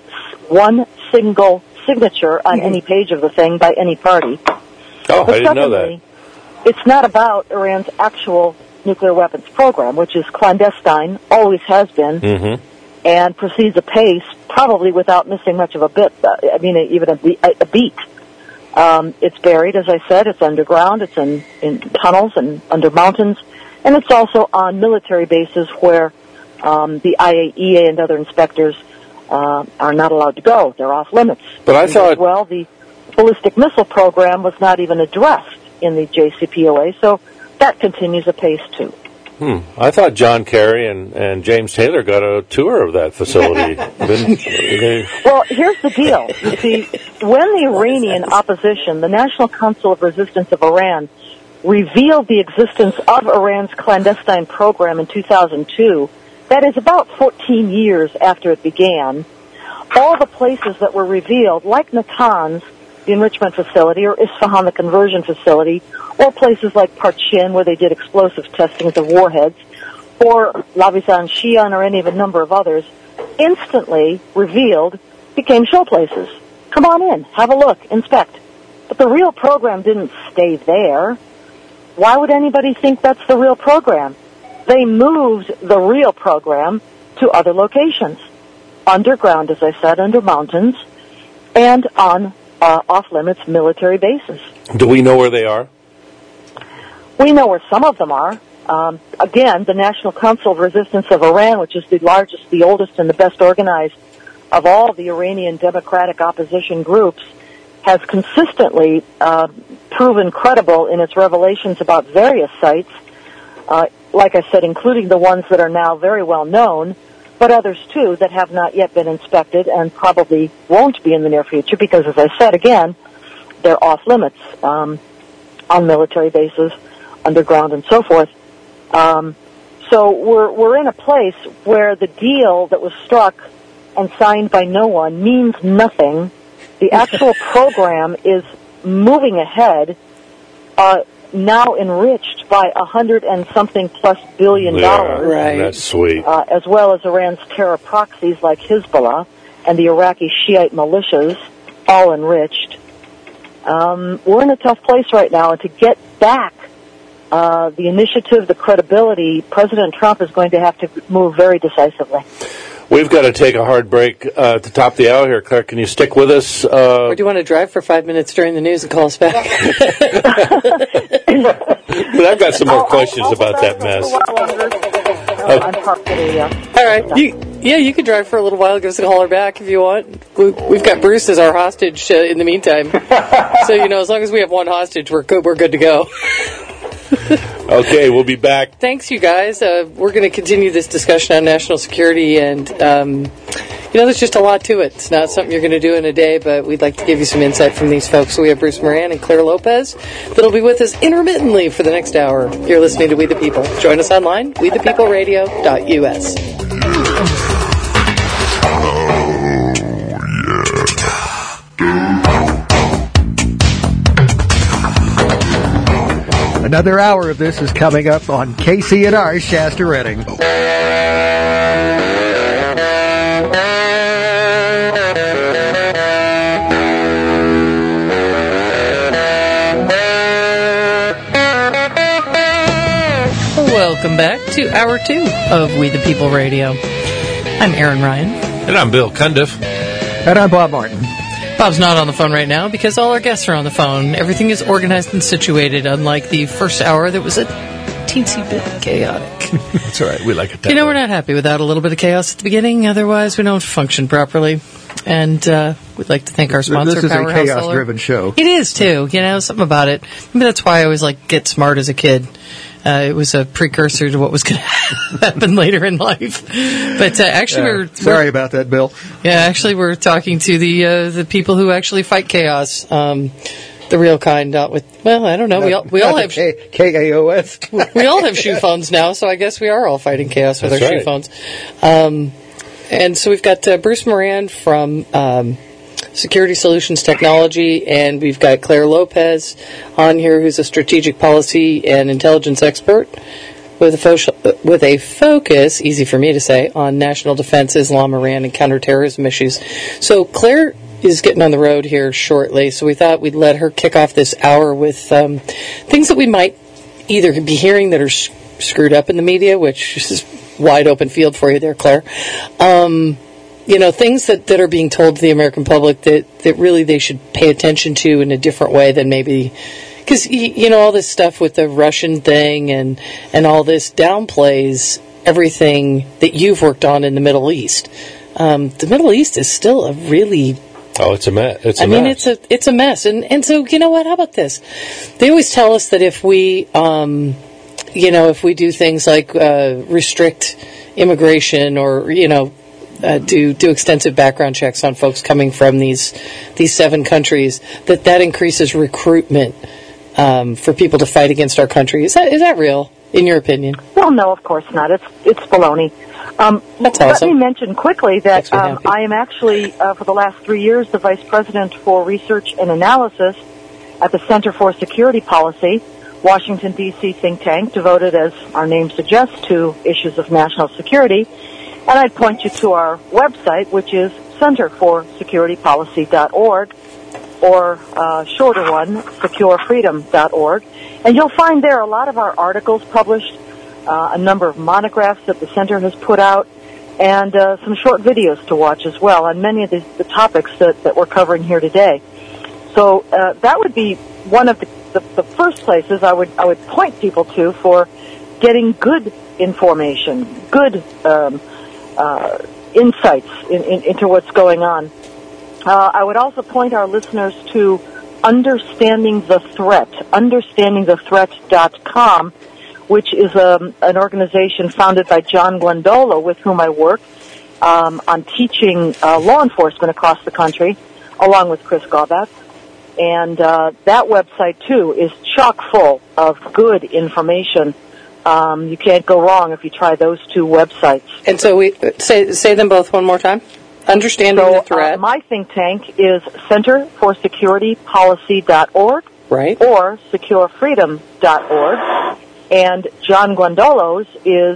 signature on any page of the thing by any party. Oh, but I didn't know that. It's not about Iran's actual nuclear weapons program, which is clandestine, always has been, and proceeds apace, probably without missing much of a bit, even a beat. It's buried, as I said, it's underground, it's in tunnels and under mountains, and it's also on military bases where the IAEA and other inspectors are not allowed to go. They're off limits. But I thought... Well, the ballistic missile program was not even addressed in the JCPOA, so that continues apace, too. I thought John Kerry and James Taylor got a tour of that facility. Well, here's the deal. You see, when the Iranian opposition, the National Council of Resistance of Iran, revealed the existence of Iran's clandestine program in 2002, that is about 14 years after it began, all the places that were revealed, like Natanz, the enrichment facility, or Isfahan, the conversion facility, or places like Parchin, where they did explosive testings of warheads, or Lavizan Shian, or any of a number of others, instantly revealed, became show places. Come on in, have a look, inspect. But the real program didn't stay there. Why would anybody think that's the real program? They moved the real program to other locations. Underground, as I said, under mountains, and on off-limits military bases. Do we know where they are? We know where some of them are. Again, the National Council of Resistance of Iran, which is the largest, the oldest, and the best organized of all the Iranian democratic opposition groups, has consistently proven credible in its revelations about various sites, like I said, including the ones that are now very well known, but others too that have not yet been inspected and probably won't be in the near future because, as I said again, they're off limits on military bases, underground, and so forth. So we're in a place where the deal that was struck and signed by no one means nothing. The actual program is moving ahead, now enriched by $100 and something plus billion. Right. That's sweet. As well as Iran's terror proxies like Hezbollah and the Iraqi Shiite militias, all enriched. We're in a tough place right now, and to get back the initiative, the credibility, President Trump is going to have to move very decisively. We've got to take a hard break at the top of the hour here. Claire, can you stick with us? Or do you want to drive for 5 minutes during the news and call us back? But I've got some more questions about that mess. All right. You can drive for a little while. Give us a holler back if you want. We've got Bruce as our hostage in the meantime. So, as long as we have one hostage, we're good to go. Okay, we'll be back. Thanks, you guys. We're going to continue this discussion on national security, and there's just a lot to it. It's not something you're going to do in a day, but we'd like to give you some insight from these folks. So we have Bruce Moran and Claire Lopez that'll be with us intermittently for the next hour. You're listening to We the People. Join us online, wethepeopleradio.us. Another hour of this is coming up on KCNR Shasta Redding. Welcome back to Hour 2 of We the People Radio. I'm Aaron Ryan. And I'm Bill Cundiff. And I'm Bob Martin. Bob's not on the phone right now because all our guests are on the phone. Everything is organized and situated, unlike the first hour that was a teensy bit chaotic. That's all right. We like it that way. We're not happy without a little bit of chaos at the beginning. Otherwise, we don't function properly. And we'd like to thank our sponsor, This is Powerhouse a chaos-driven show. It is, too. Something about it. Maybe that's why I always get smart as a kid. It was a precursor to what was going to happen later in life. But actually, sorry about that, Bill. Yeah, actually, we're talking to the people who actually fight chaos, the real kind. Not with I don't know. We all have KAOS. We all have shoe phones now, so I guess we are all fighting chaos with our shoe phones. And so we've got Bruce Moran from Security Solutions Technology, and we've got Claire Lopez on here, who's a strategic policy and intelligence expert with a focus, easy for me to say, on national defense, Islam, Iran, and counterterrorism issues. So Claire is getting on the road here shortly, so we thought we'd let her kick off this hour with things that we might either be hearing that are screwed up in the media, which is wide open field for you there, Claire. Things that are being told to the American public that really they should pay attention to in a different way than maybe... Because, all this stuff with the Russian thing and all this downplays everything that you've worked on in the Middle East. The Middle East is still a really... Oh, it's a mess. It's a mess. And so, you know what? How about this? They always tell us that if we... if we do things like restrict immigration or, do extensive background checks on folks coming from these 7 countries, that increases recruitment for people to fight against our country. Is that real, in your opinion? Well, no, of course not. It's baloney. That's awesome. Let me mention quickly that I am actually, for the last 3 years, the Vice President for Research and Analysis at the Center for Security Policy, Washington, D.C. think tank devoted, as our name suggests, to issues of national security. And I'd point you to our website, which is centerforsecuritypolicy.org, or shorter one, securefreedom.org. And you'll find there a lot of our articles published, a number of monographs that the Center has put out, and some short videos to watch as well on many of the topics that we're covering here today. So that would be one of the first places I would point people to for getting good information, good insights into what's going on. I would also point our listeners to Understanding the Threat, understandingthethreat.com, which is an organization founded by John Glendola, with whom I work, on teaching law enforcement across the country, along with Chris Gaubatz. And that website, too, is chock full of good information. You can't go wrong if you try those two websites. And so we say them both one more time. Understanding the threat. My think tank is centerforsecuritypolicy.org, right, or securefreedom.org, and John Guandolo's is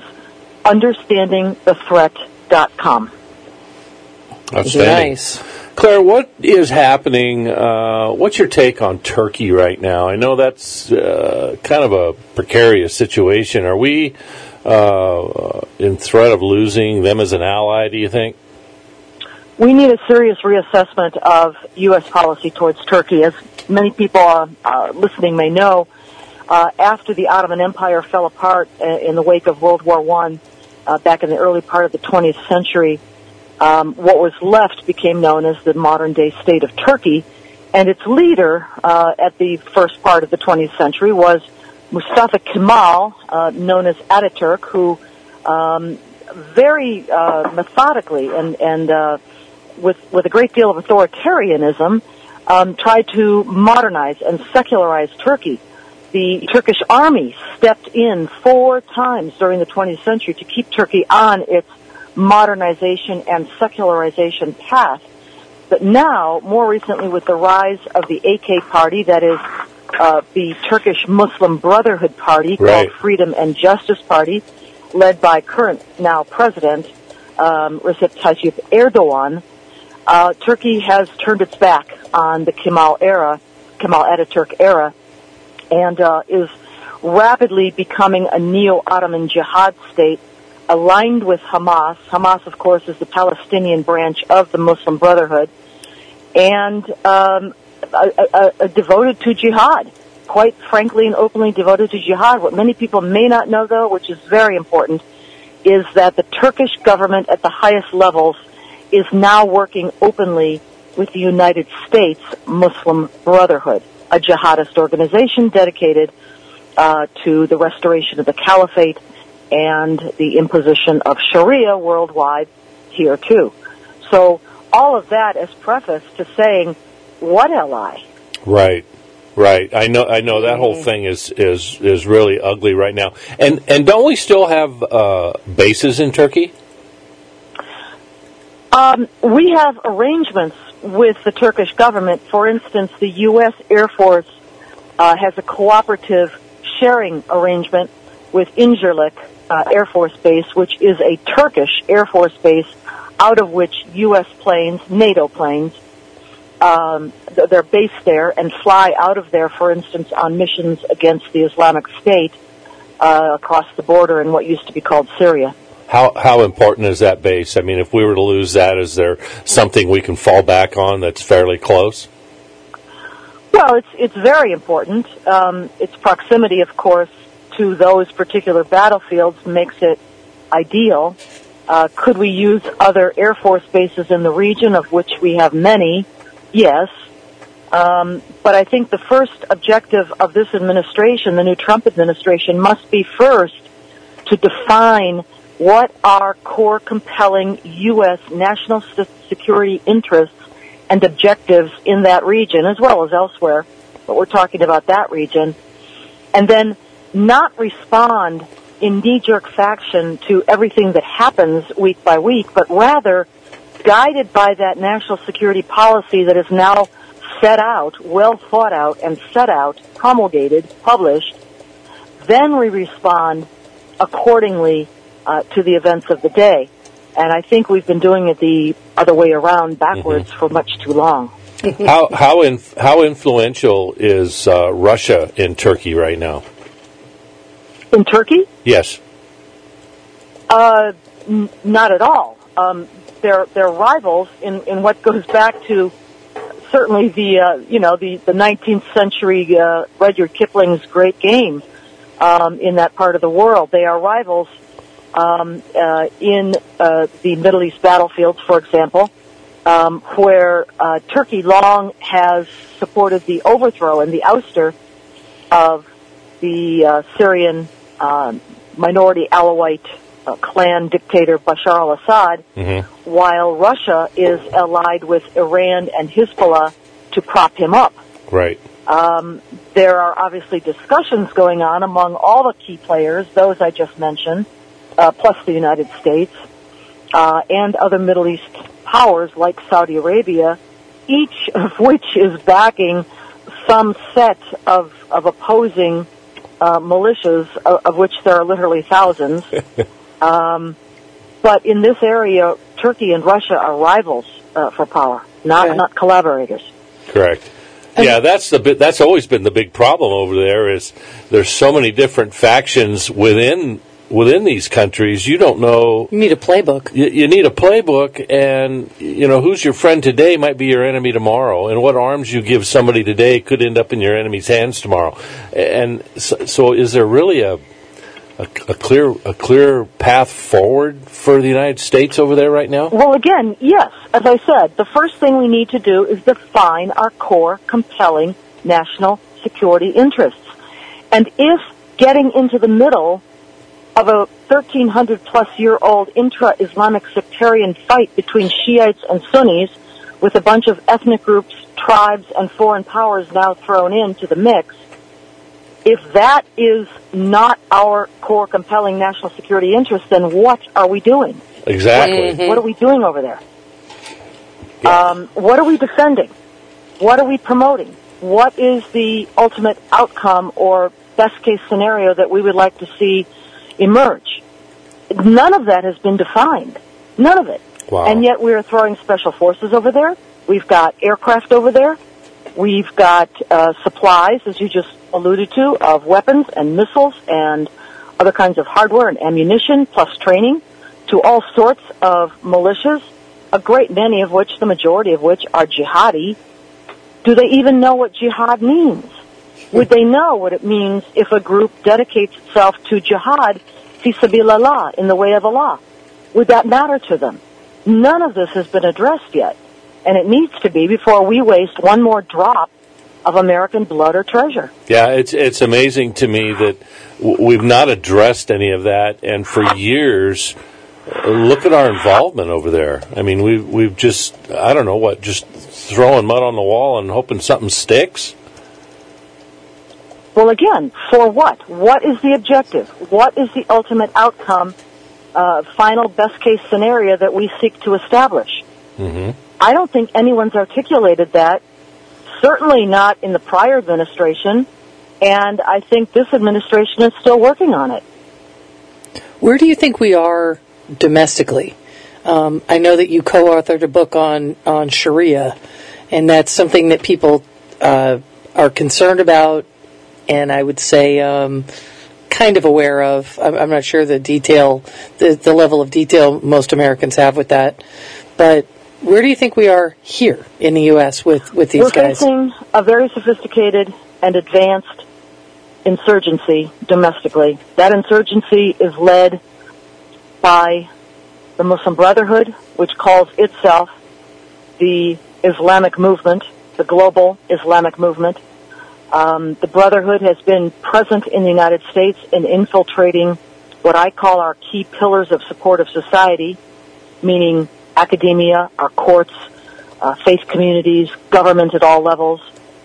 understandingthethreat.com. Outstanding. Nice. Claire, what is happening? What's your take on Turkey right now? I know that's kind of a precarious situation. Are we in threat of losing them as an ally, do you think? We need a serious reassessment of U.S. policy towards Turkey. As many people listening may know, after the Ottoman Empire fell apart in the wake of World War I, back in the early part of the 20th century, what was left became known as the modern-day state of Turkey, and its leader at the first part of the 20th century was Mustafa Kemal, known as Ataturk, who very methodically and with a great deal of authoritarianism tried to modernize and secularize Turkey. The Turkish army stepped in 4 times during the 20th century to keep Turkey on its modernization and secularization path. But now, more recently, with the rise of the AK Party, that is the Turkish Muslim Brotherhood Party, called Freedom and Justice Party, led by current now President Recep Tayyip Erdogan, Turkey has turned its back on the Kemal Ataturk era, and is rapidly becoming a neo-Ottoman jihad state aligned with Hamas. Hamas, of course, is the Palestinian branch of the Muslim Brotherhood, and devoted to jihad, quite frankly and openly devoted to jihad. What many people may not know, though, which is very important, is that the Turkish government at the highest levels is now working openly with the United States Muslim Brotherhood, a jihadist organization dedicated to the restoration of the caliphate and the imposition of Sharia worldwide here, too. So all of that as preface to saying, what ally? Right. I know that whole thing is really ugly right now. And don't we still have bases in Turkey? We have arrangements with the Turkish government. For instance, the U.S. Air Force has a cooperative sharing arrangement with Incirlik Air Force Base, which is a Turkish Air Force base out of which U.S. planes, NATO planes, they're based there and fly out of there, for instance, on missions against the Islamic State across the border in what used to be called Syria. How important is that base? I mean, if we were to lose that, is there something we can fall back on that's fairly close? Well, it's very important. Its proximity, of course, to those particular battlefields makes it ideal. Could we use other Air Force bases in the region, of which we have many? Yes. But I think the first objective of this administration, the new Trump administration, must be first to define what are core compelling U.S. national security interests and objectives in that region, as well as elsewhere, but we're talking about that region, and then not respond in knee-jerk fashion to everything that happens week by week, but rather guided by that national security policy that is now set out, well thought out and set out, promulgated, published. Then we respond accordingly to the events of the day. And I think we've been doing it the other way around, backwards, for much too long. How influential is Russia in Turkey right now? In Turkey? Yes. Not at all. They're rivals in what goes back to certainly the 19th century Rudyard Kipling's Great Game in that part of the world. They are rivals in the Middle East battlefields, for example, where Turkey long has supported the overthrow and the ouster of the Syrian minority Alawite clan dictator Bashar al-Assad, while Russia is allied with Iran and Hezbollah to prop him up. Right. There are obviously discussions going on among all the key players, those I just mentioned, plus the United States, and other Middle East powers like Saudi Arabia, each of which is backing some set of opposing militias, of which there are literally thousands. But in this area, Turkey and Russia are rivals for power, not collaborators. Correct. Yeah, that's always been the big problem over there. Is there's so many different factions within these countries. You don't know. You need a playbook. You need a playbook, and who's your friend today might be your enemy tomorrow. And what arms you give somebody today could end up in your enemy's hands tomorrow. And so is there really a clear path forward for the United States over there right now? Well, again, yes. As I said, the first thing we need to do is define our core, compelling national security interests. And if getting into the middle of a 1,300-plus-year-old intra-Islamic sectarian fight between Shiites and Sunnis, with a bunch of ethnic groups, tribes, and foreign powers now thrown into the mix, if that is not our core compelling national security interest, then what are we doing? Exactly. What are we doing over there? Yeah. What are we defending? What are we promoting? What is the ultimate outcome or best-case scenario that we would like to see emerge? None of that has been defined. None of it. Wow. And yet we are throwing special forces over there. We've got aircraft over there. We've got supplies, as you just alluded to, of weapons and missiles and other kinds of hardware and ammunition, plus training, to all sorts of militias, a great many of which, the majority of which, are jihadi. Do they even know what jihad means? Would they know what it means if a group dedicates itself to jihad, fi sabilillah, in the way of Allah? Would that matter to them? None of this has been addressed yet. And it needs to be before we waste one more drop of American blood or treasure. Yeah, it's amazing to me that we've not addressed any of that, and for years, look at our involvement over there. I mean, we've just, I don't know what, just throwing mud on the wall and hoping something sticks? Well, again, for what? What is the objective? What is the ultimate outcome, final best-case scenario that we seek to establish? Mm-hmm. I don't think anyone's articulated that, certainly not in the prior administration, and I think this administration is still working on it. Where do you think we are domestically? I know that you co-authored a book on Sharia, and that's something that people are concerned about, and I would say kind of aware of. I'm not sure the detail, the level of detail most Americans have with that, but where do you think we are here in the U.S. with these guys? We're facing a very sophisticated and advanced insurgency domestically. That insurgency is led by the Muslim Brotherhood, which calls itself the Islamic movement, the global Islamic movement. The Brotherhood has been present in the United States in infiltrating what I call our key pillars of supportive society, meaning academia, our courts, faith communities, government at all levels,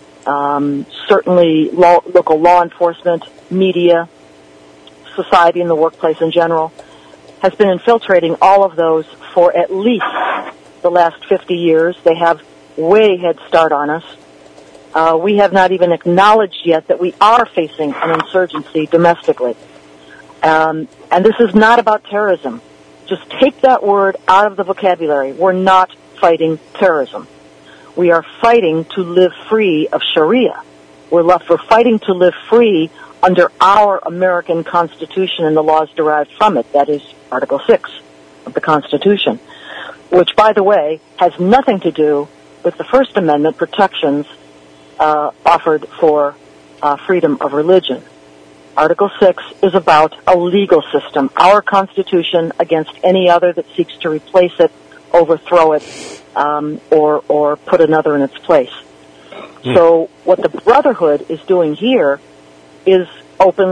certainly local law enforcement, media, society in the workplace in general, has been infiltrating all of those for at least the last 50 years. They have way head start on us. We have not even acknowledged yet that we are facing an insurgency domestically. And this is not about terrorism. Just take that word out of the vocabulary. We're not fighting terrorism. We are fighting to live free of Sharia. We're fighting to live free under our American Constitution and the laws derived from it. That is Article 6 of the Constitution, which, by the way, has nothing to do with the First Amendment protections offered for freedom of religion. Article 6 is about a legal system, our Constitution against any other that seeks to replace it, overthrow it, or put another in its place. So what the Brotherhood is doing here is openly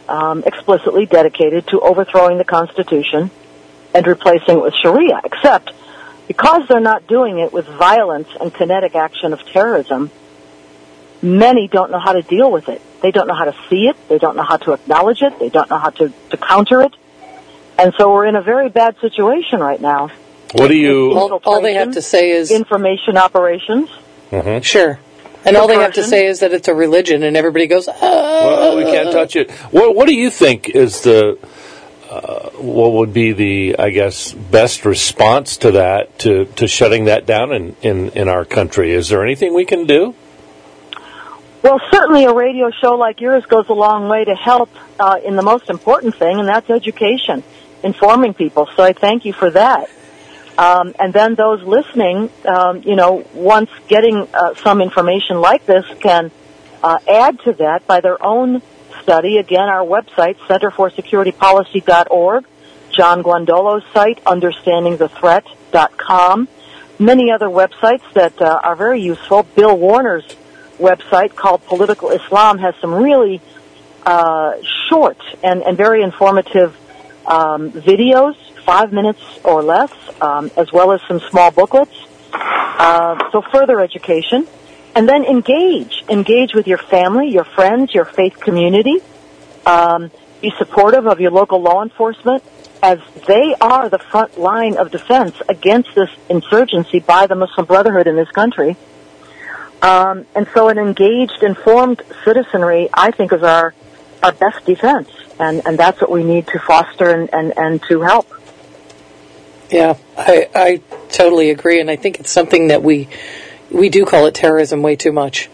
explicitly dedicated to overthrowing the Constitution and replacing it with Sharia, except because they're not doing it with violence and kinetic action of terrorism, many don't know how to deal with it. They don't know how to see it. They don't know how to acknowledge it. They don't know how to counter it. And so we're in a very bad situation right now. What do you... All they have to say is... Information operations. Mm-hmm. Sure. And all they have to say is that it's a religion, and everybody goes, well, we can't touch it. What do you think is the... what would be the, I guess, best response to that, to shutting that down in our country? Is there anything we can do? Well, certainly a radio show like yours goes a long way to help in the most important thing, and that's education, informing people. So I thank you for that. And then those listening, once getting some information like this, can add to that by their own study. Again, our website, centerforsecuritypolicy.org, John Guandolo's site, understandingthethreat.com, many other websites that are very useful. Bill Warner's website called Political Islam has some really short and very informative videos, 5 minutes or less, as well as some small booklets. So further education. And then engage with your family, your friends, your faith community. Be supportive of your local law enforcement, as they are the front line of defense against this insurgency by the Muslim Brotherhood in this country. And so an engaged, informed citizenry, I think, is our best defense. And that's what we need to foster and to help. Yeah, I totally agree. And I think it's something that we do call it terrorism way too much.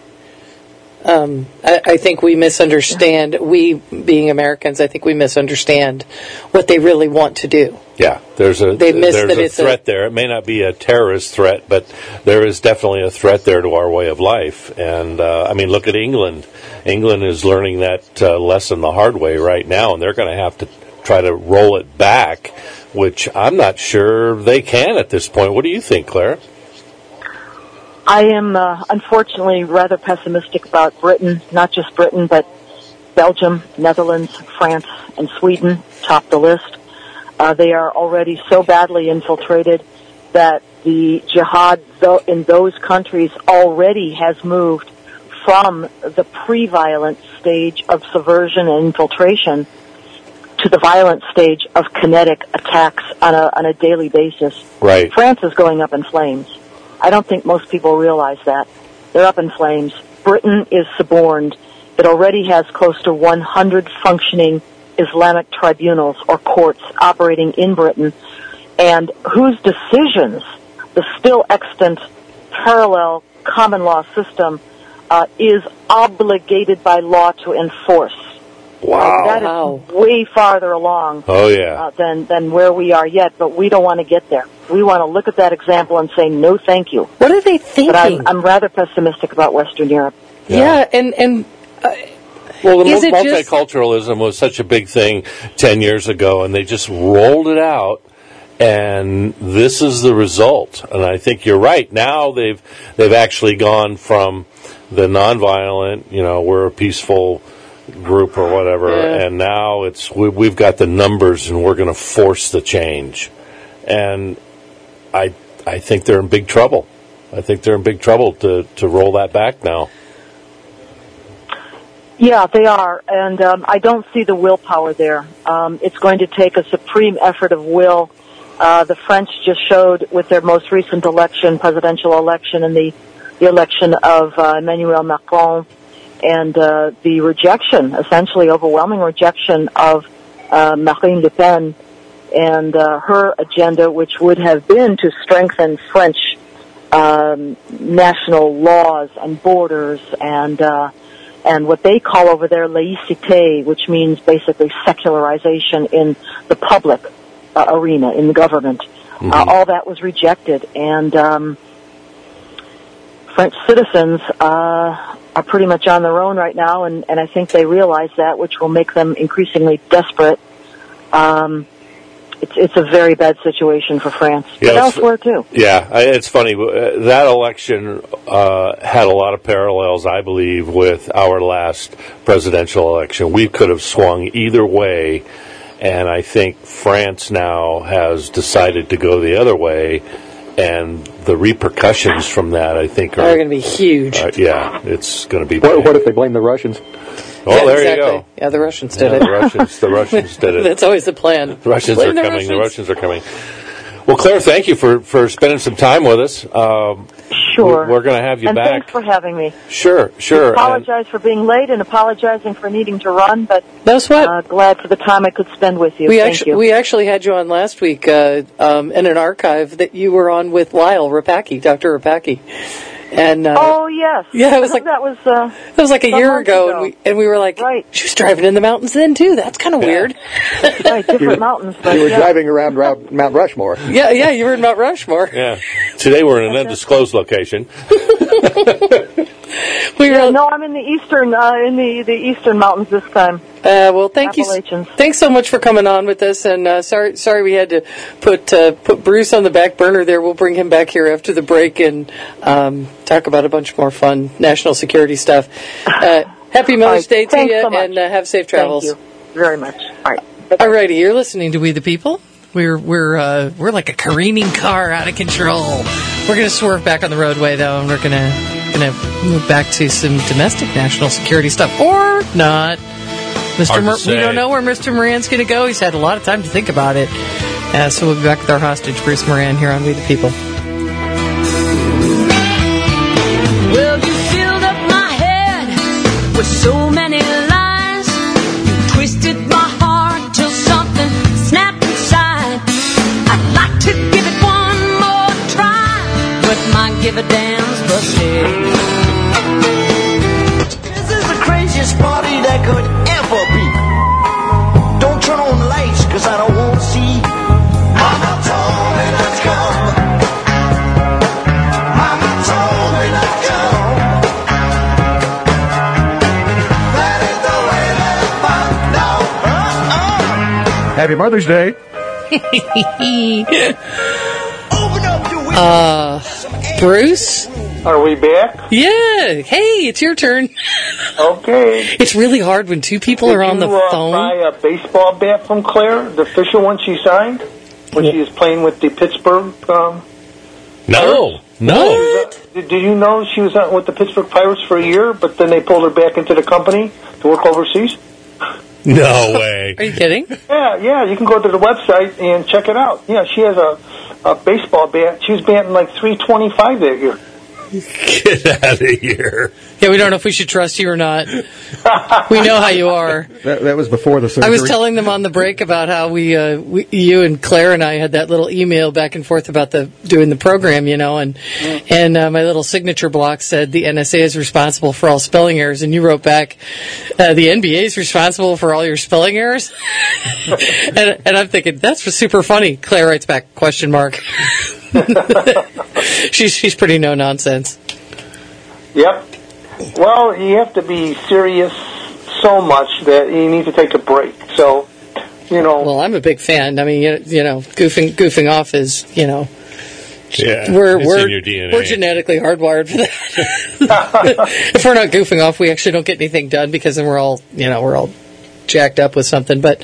I think we misunderstand, we being Americans, I think we misunderstand what they really want to do. Yeah, there's a threat there. It may not be a terrorist threat, but there is definitely a threat there to our way of life. And, look at England. England is learning that lesson the hard way right now, and they're going to have to try to roll it back, which I'm not sure they can at this point. What do you think, Claire? I am, unfortunately, rather pessimistic about Britain, not just Britain, but Belgium, Netherlands, France, and Sweden top the list. They are already so badly infiltrated that the jihad in those countries already has moved from the pre-violent stage of subversion and infiltration to the violent stage of kinetic attacks on a daily basis. Right. France is going up in flames. I don't think most people realize that. They're up in flames. Britain is suborned. It already has close to 100 functioning Islamic tribunals or courts operating in Britain, and whose decisions the still extant parallel common law system is obligated by law to enforce. Wow. That is way farther along than where we are yet, but we don't want to get there. We want to look at that example and say, no, thank you. What are they thinking? But I'm rather pessimistic about Western Europe. Yeah, well, multiculturalism was such a big thing 10 years ago, and they just rolled it out, and this is the result. And I think you're right. Now they've actually gone from the nonviolent, we're a peaceful group or whatever, and now we've got the numbers, and we're going to force the change. And I think they're in big trouble. I think they're in big trouble to roll that back now. Yeah, they are, and I don't see the willpower there. It's going to take a supreme effort of will. The French just showed with their most recent presidential election, and the election of Emmanuel Macron, and the rejection, essentially overwhelming rejection of Marine Le Pen and her agenda, which would have been to strengthen French national laws and borders and what they call over there laïcité, which means basically secularization in the public arena, in the government. Mm-hmm. All that was rejected, and French citizens are pretty much on their own right now, and I think they realize that, which will make them increasingly desperate. it's a very bad situation for France, Yeah, but elsewhere too. Yeah, it's funny. That election had a lot of parallels, I believe, with our last presidential election. We could have swung either way, and I think France now has decided to go the other way, and the repercussions from that, I think, are going to be huge. Yeah, it's going to be What if they blame the Russians? Well, there exactly. you go. Yeah, the Russians did it. The Russians did it. That's always the plan. The Russians Blame are the coming. The Russians. Russians are coming. Well, Claire, thank you for spending some time with us. Sure. We're going to have you and back. Thanks for having me. Sure. Apologize for being late and apologizing for needing to run, but that's what. Glad for the time I could spend with you. Thank you. We actually had you on last week in an archive that you were on with Lyle Rapacki, Dr. Rapacki. And oh yes, yeah, it was like that was like a year ago, and we were like, right. She was driving in the mountains then too. That's kind of weird. Right, different mountains. But You were driving around Mount Rushmore. Yeah, you were in Mount Rushmore. Yeah. Today we're in an undisclosed location. No, I'm in the eastern the eastern mountains this time. Well, thank you. Thanks so much for coming on with us. And sorry we had to put Bruce on the back burner there. We'll bring him back here after the break and talk about a bunch more fun national security stuff. Happy Mother's Day to you, so and have safe travels. Thank you very much. All right. All righty, you're listening to We the People. We're like a careening car out of control. We're going to swerve back on the roadway though, and we're going to move back to some domestic national security stuff, or not. We don't know where Mr. Moran's going to go. He's had a lot of time to think about it. So we'll be back with our hostage, Bruce Moran, here on We the People. Well, you filled up my head with so many lies. You twisted my heart till something snapped inside. I'd like to give it one more try, but my give a damn's busted. This is the craziest party that could ever be. Don't turn on the lights, cause I don't want to see. Mama told me not to come. Mama told me not to come. That ain't the way that I found out. Happy Mother's Day. Open up your window. Bruce? Are we back? Yeah. Hey, it's your turn. Okay. It's really hard when two people are on the phone. Did you buy a baseball bat from Claire, the official one she signed, when she was playing with the Pittsburgh No. Did you know she was with the Pittsburgh Pirates for a year, but then they pulled her back into the company to work overseas? No way. Are you kidding? Yeah, you can go to the website and check it out. Yeah, she has a baseball bat. She was batting like .325 that year. Get out of here. Yeah, we don't know if we should trust you or not. We know how you are. That was before the surgery. I was telling them on the break about how you and Claire and I had that little email back and forth about doing the program, and my little signature block said the NSA is responsible for all spelling errors, and you wrote back, the NBA is responsible for all your spelling errors. and I'm thinking that's super funny. Claire writes back ? She's pretty no nonsense. Yep. Well, you have to be serious so much that you need to take a break. So, Well, I'm a big fan. I mean, goofing off is, Yeah, we're in your DNA. We're genetically hardwired for that. If we're not goofing off, we actually don't get anything done because then we're all jacked up with something. But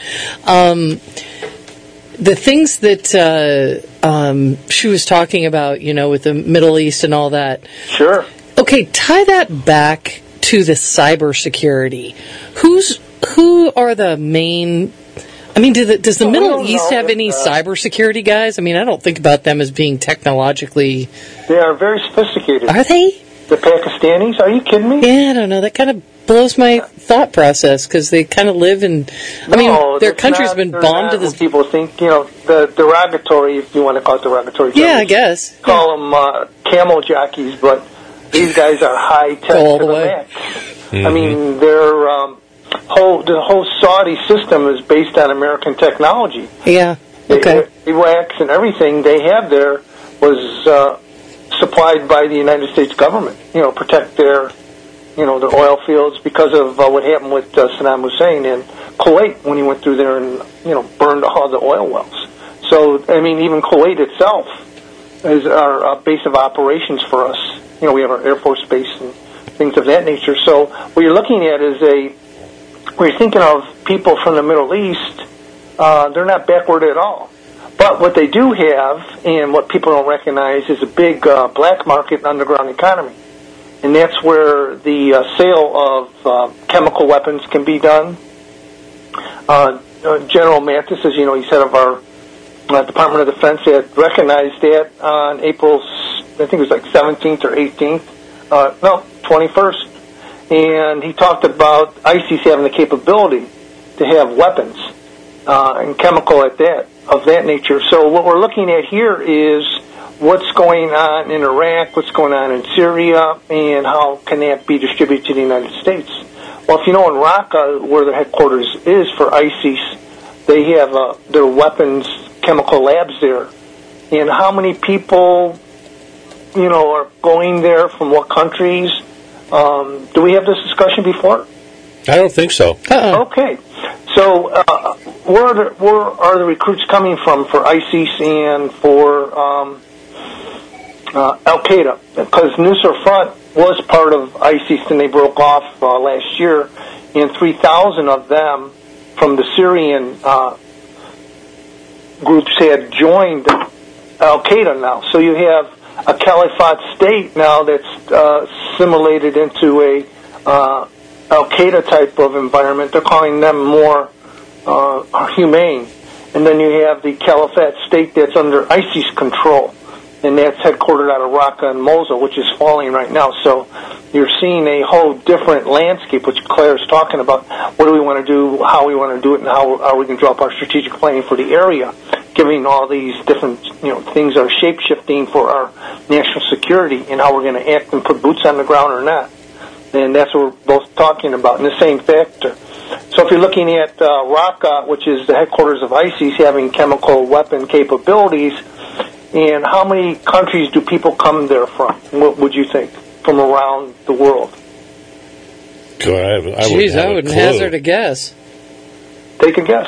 the things that she was talking about, with the Middle East and all that. Sure. Okay, tie that back to the cybersecurity. Who are the main? I mean, does the Middle East have any cybersecurity guys? I mean, I don't think about them as being technologically. They are very sophisticated. Are they? The Pakistanis? Are you kidding me? Yeah, I don't know. That kind of blows my thought process because they kind of live in. I mean, their country's been bombed to this. People think, the derogatory, if you want to call it derogatory. Yeah, I guess. Call them camel jockeys, but these guys are high tech all to the the way. max. I mean, the whole Saudi system is based on American technology. Yeah. Okay. Wax and everything they have there was supplied by the United States government. Protect their oil fields because of what happened with Saddam Hussein in Kuwait when he went through there and burned all the oil wells. So, I mean, even Kuwait itself is our base of operations for us. You know, we have our Air Force base and things of that nature. So what you're looking at is when you're thinking of people from the Middle East, they're not backward at all. But what they do have, and what people don't recognize, is a big black market and underground economy. And that's where the sale of chemical weapons can be done. General Mattis, as you know, he's head of our Department of Defense, had recognized that on April, I think it was like 17th or 18th, 21st. And he talked about ISIS having the capability to have weapons, and chemical of that nature. So what we're looking at here is what's going on in Iraq, what's going on in Syria, and how can that be distributed to the United States. Well, if you know in Raqqa, where the headquarters is for ISIS, they have their weapons chemical labs there. And how many people, you know, are going there from what countries? Do we have this discussion before? I don't think so. Okay. So where are the recruits coming from for ISIS and for Al-Qaeda? Because Nusra Front was part of ISIS and they broke off last year, and 3,000 of them from the Syrian groups had joined Al-Qaeda now. So you have a caliphate state now that's assimilated into a Al-Qaeda type of environment. They're calling them more humane. And then you have the caliphate state that's under ISIS control, and that's headquartered out of Raqqa and Mosul, which is falling right now. So you're seeing a whole different landscape, which Claire is talking about. What do we want to do, how we want to do it, and how are we going to draw up our strategic planning for the area, giving all these different things are shape-shifting for our national security and how we're going to act and put boots on the ground or not. And that's what we're both talking about, in the same factor. So if you're looking at Raqqa, which is the headquarters of ISIS, having chemical weapon capabilities, and how many countries do people come there from? What would you think, from around the world? Jeez, I wouldn't hazard a guess. Take a guess.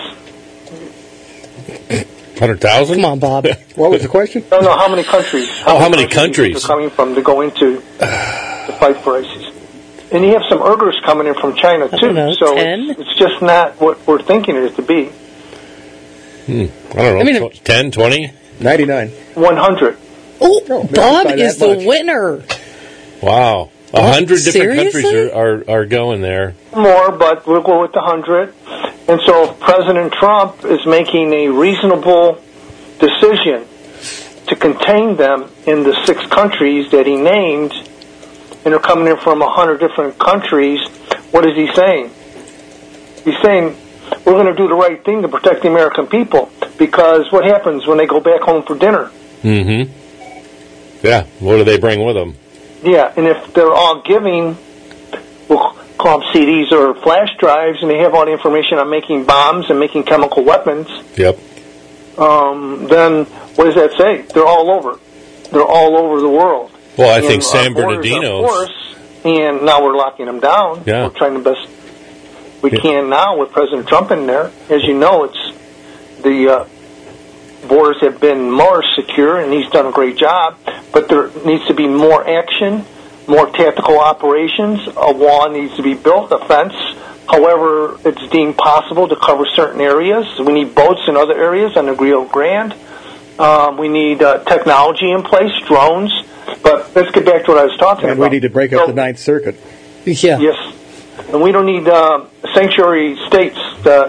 100,000? Come on, Bob. What was the question? No, how many countries? How many countries are coming from to go into the fight for ISIS? And you have some Uyghurs coming in from China, too. I don't know, so 10? it's just not what we're thinking it is to be. I don't know, 10, 20? 99. 100. Oh, Bob is the winner. Wow. 100 different countries Seriously? are going there. More, but we'll go with the 100. And so if President Trump is making a reasonable decision to contain them in the 6 countries that he named, and they're coming in from 100 different countries, what is he saying? He's saying, we're going to do the right thing to protect the American people, because what happens when they go back home for dinner? Mm-hmm. Yeah, what do they bring with them? Yeah, and if they're all giving, we'll call them CDs or flash drives, and they have all the information on making bombs and making chemical weapons, Yep. then what does that say? They're all over. They're all over the world. Well, I think And San our borders are Bernardino's... porous, and now we're locking them down. Yeah. We're trying the best we can now with President Trump in there. As you know, it's the borders have been more secure, and he's done a great job, but there needs to be more action, more tactical operations. A wall needs to be built, a fence. However, it's deemed possible to cover certain areas. We need boats in other areas on the Rio Grande. We need technology in place, drones. But let's get back to what I was talking about. And we need to break up the Ninth Circuit. Yeah. Yes. And we don't need sanctuary states,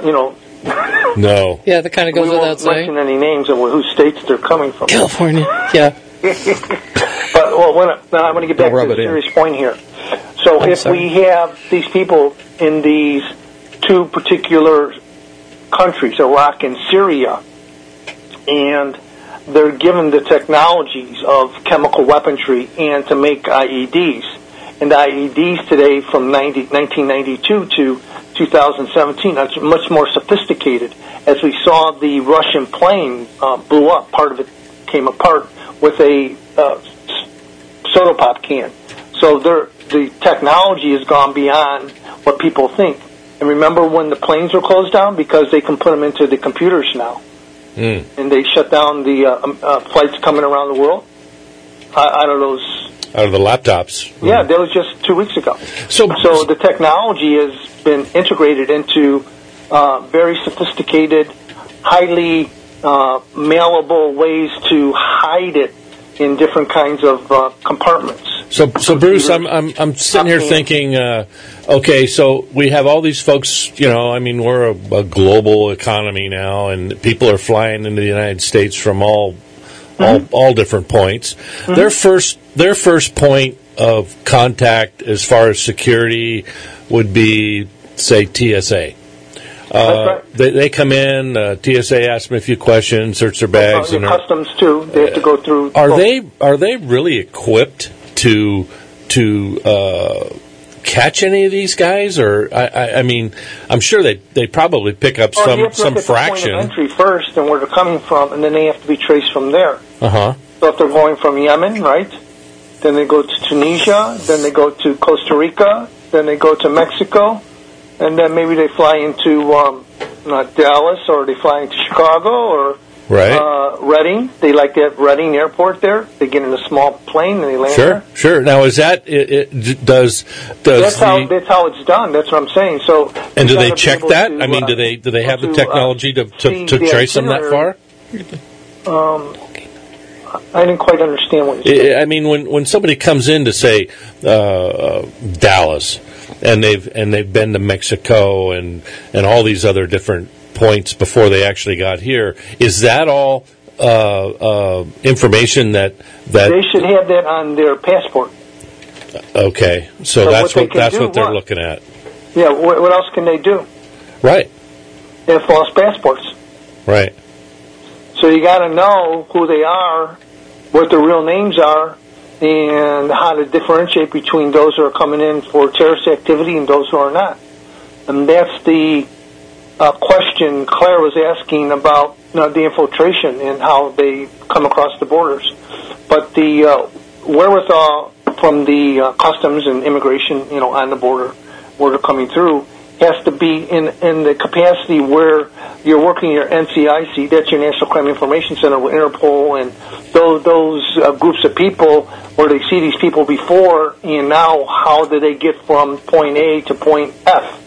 No. Yeah, that kind of goes we without won't saying. mention any names of whose states they're coming from. California. Yeah. But now I'm going to get back to the serious point here. So if we have these people in these 2 particular countries, Iraq and Syria, and they're given the technologies of chemical weaponry and to make IEDs. And the IEDs today from 1992 to 2017 are much more sophisticated. As we saw, the Russian plane blew up. Part of it came apart with a soda pop can. So the technology has gone beyond what people think. And remember when the planes were closed down? Because they can put them into the computers now. and they shut down the flights coming around the world out of those. Out of the laptops. Yeah, that was just 2 weeks ago. So the technology has been integrated into very sophisticated, highly malleable ways to hide it in different kinds of compartments. So Bruce, I'm sitting here thinking, okay, so we have all these folks, I mean, we're a global economy now, and people are flying into the United States from all different points. Mm-hmm. Their first point of contact as far as security would be, say, TSA. Right. They come in, TSA asks them a few questions, search their bags, and customs too. They have to go through. Are they really equipped to catch any of these guys? Or I mean, I'm sure they probably pick up some fraction. The point of entry first, and where they're coming from, and then they have to be traced from there. So if they're going from Yemen, right? Then they go to Tunisia. Then they go to Costa Rica. Then they go to Mexico. And then maybe they fly into Dallas, or they fly into Chicago, or Reading. They like to have Reading Airport there. They get in a small plane and they land there. Sure. Now, is that does that's how it's done. That's what I'm saying. So, and do they check that? I mean, do they have the technology to trace them that far? I didn't quite understand what you said. I mean, when somebody comes in to say Dallas. And they've been to Mexico and all these other different points before they actually got here. Is that all information that they should have that on their passport? Okay, so that's what they're looking at. Yeah. What else can they do? Right. They have false passports. Right. So you got to know who they are, what their real names are, and how to differentiate between those who are coming in for terrorist activity and those who are not. And that's the question Claire was asking about the infiltration and how they come across the borders. But the wherewithal from the customs and immigration, on the border coming through, has to be in the capacity where you're working your NCIC, that's your National Crime Information Center, with Interpol and those groups of people, where they see these people before, and now how do they get from point A to point F,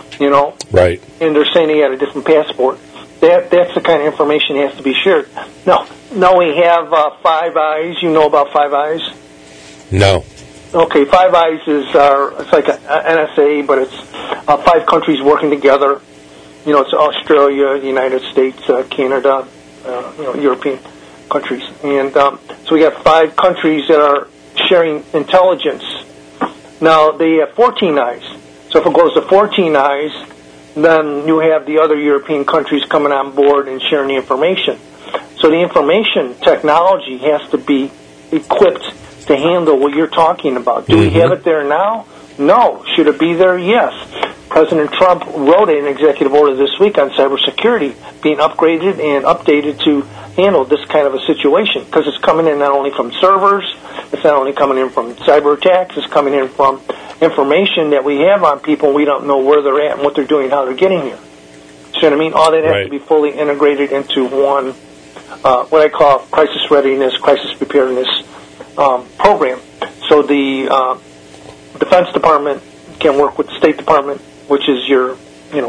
Right. And they're saying they had a different passport. That's the kind of information that has to be shared. Now we have Five Eyes. You know about Five Eyes? No. Okay, Five Eyes it's like an NSA, but it's 5 countries working together. It's Australia, the United States, Canada, European countries. And so we got 5 countries that are sharing intelligence. Now, they have 14 eyes. So if it goes to 14 eyes, then you have the other European countries coming on board and sharing the information. So the information technology has to be equipped to handle what you're talking about. Do we have it there now? No. Should it be there? Yes. President Trump wrote an executive order this week on cybersecurity being upgraded and updated to handle this kind of a situation, because it's coming in not only from servers, it's not only coming in from cyber attacks, it's coming in from information that we have on people. We don't know where they're at and what they're doing, how they're getting here. See what I mean? All that has to be fully integrated into one, what I call crisis readiness, crisis preparedness program. So the Defense Department can work with the State Department, which is your,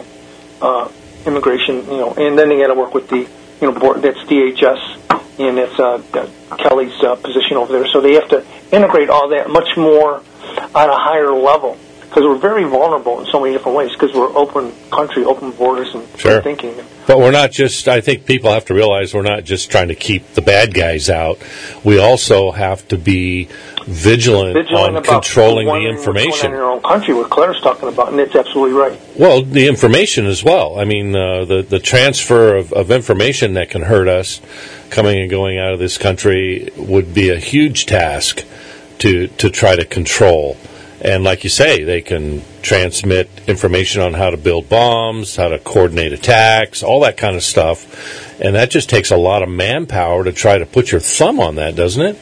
immigration, and then they got to work with the, board. That's DHS, and that's Kelly's position over there. So they have to integrate all that much more on a higher level, because we're very vulnerable in so many different ways, because we're open country, open borders, and sure. Thinking. But we're not just, I think people have to realize we're not just trying to keep the bad guys out. We also have to be vigilant on controlling the information. What's going on in our own country, what Claire's talking about, and that's absolutely right. Well, the information as well. I mean, the transfer of information that can hurt us coming and going out of this country would be a huge task to try to control. And like you say, they can transmit information on how to build bombs, how to coordinate attacks, all that kind of stuff. And that just takes a lot of manpower to try to put your thumb on that, doesn't it?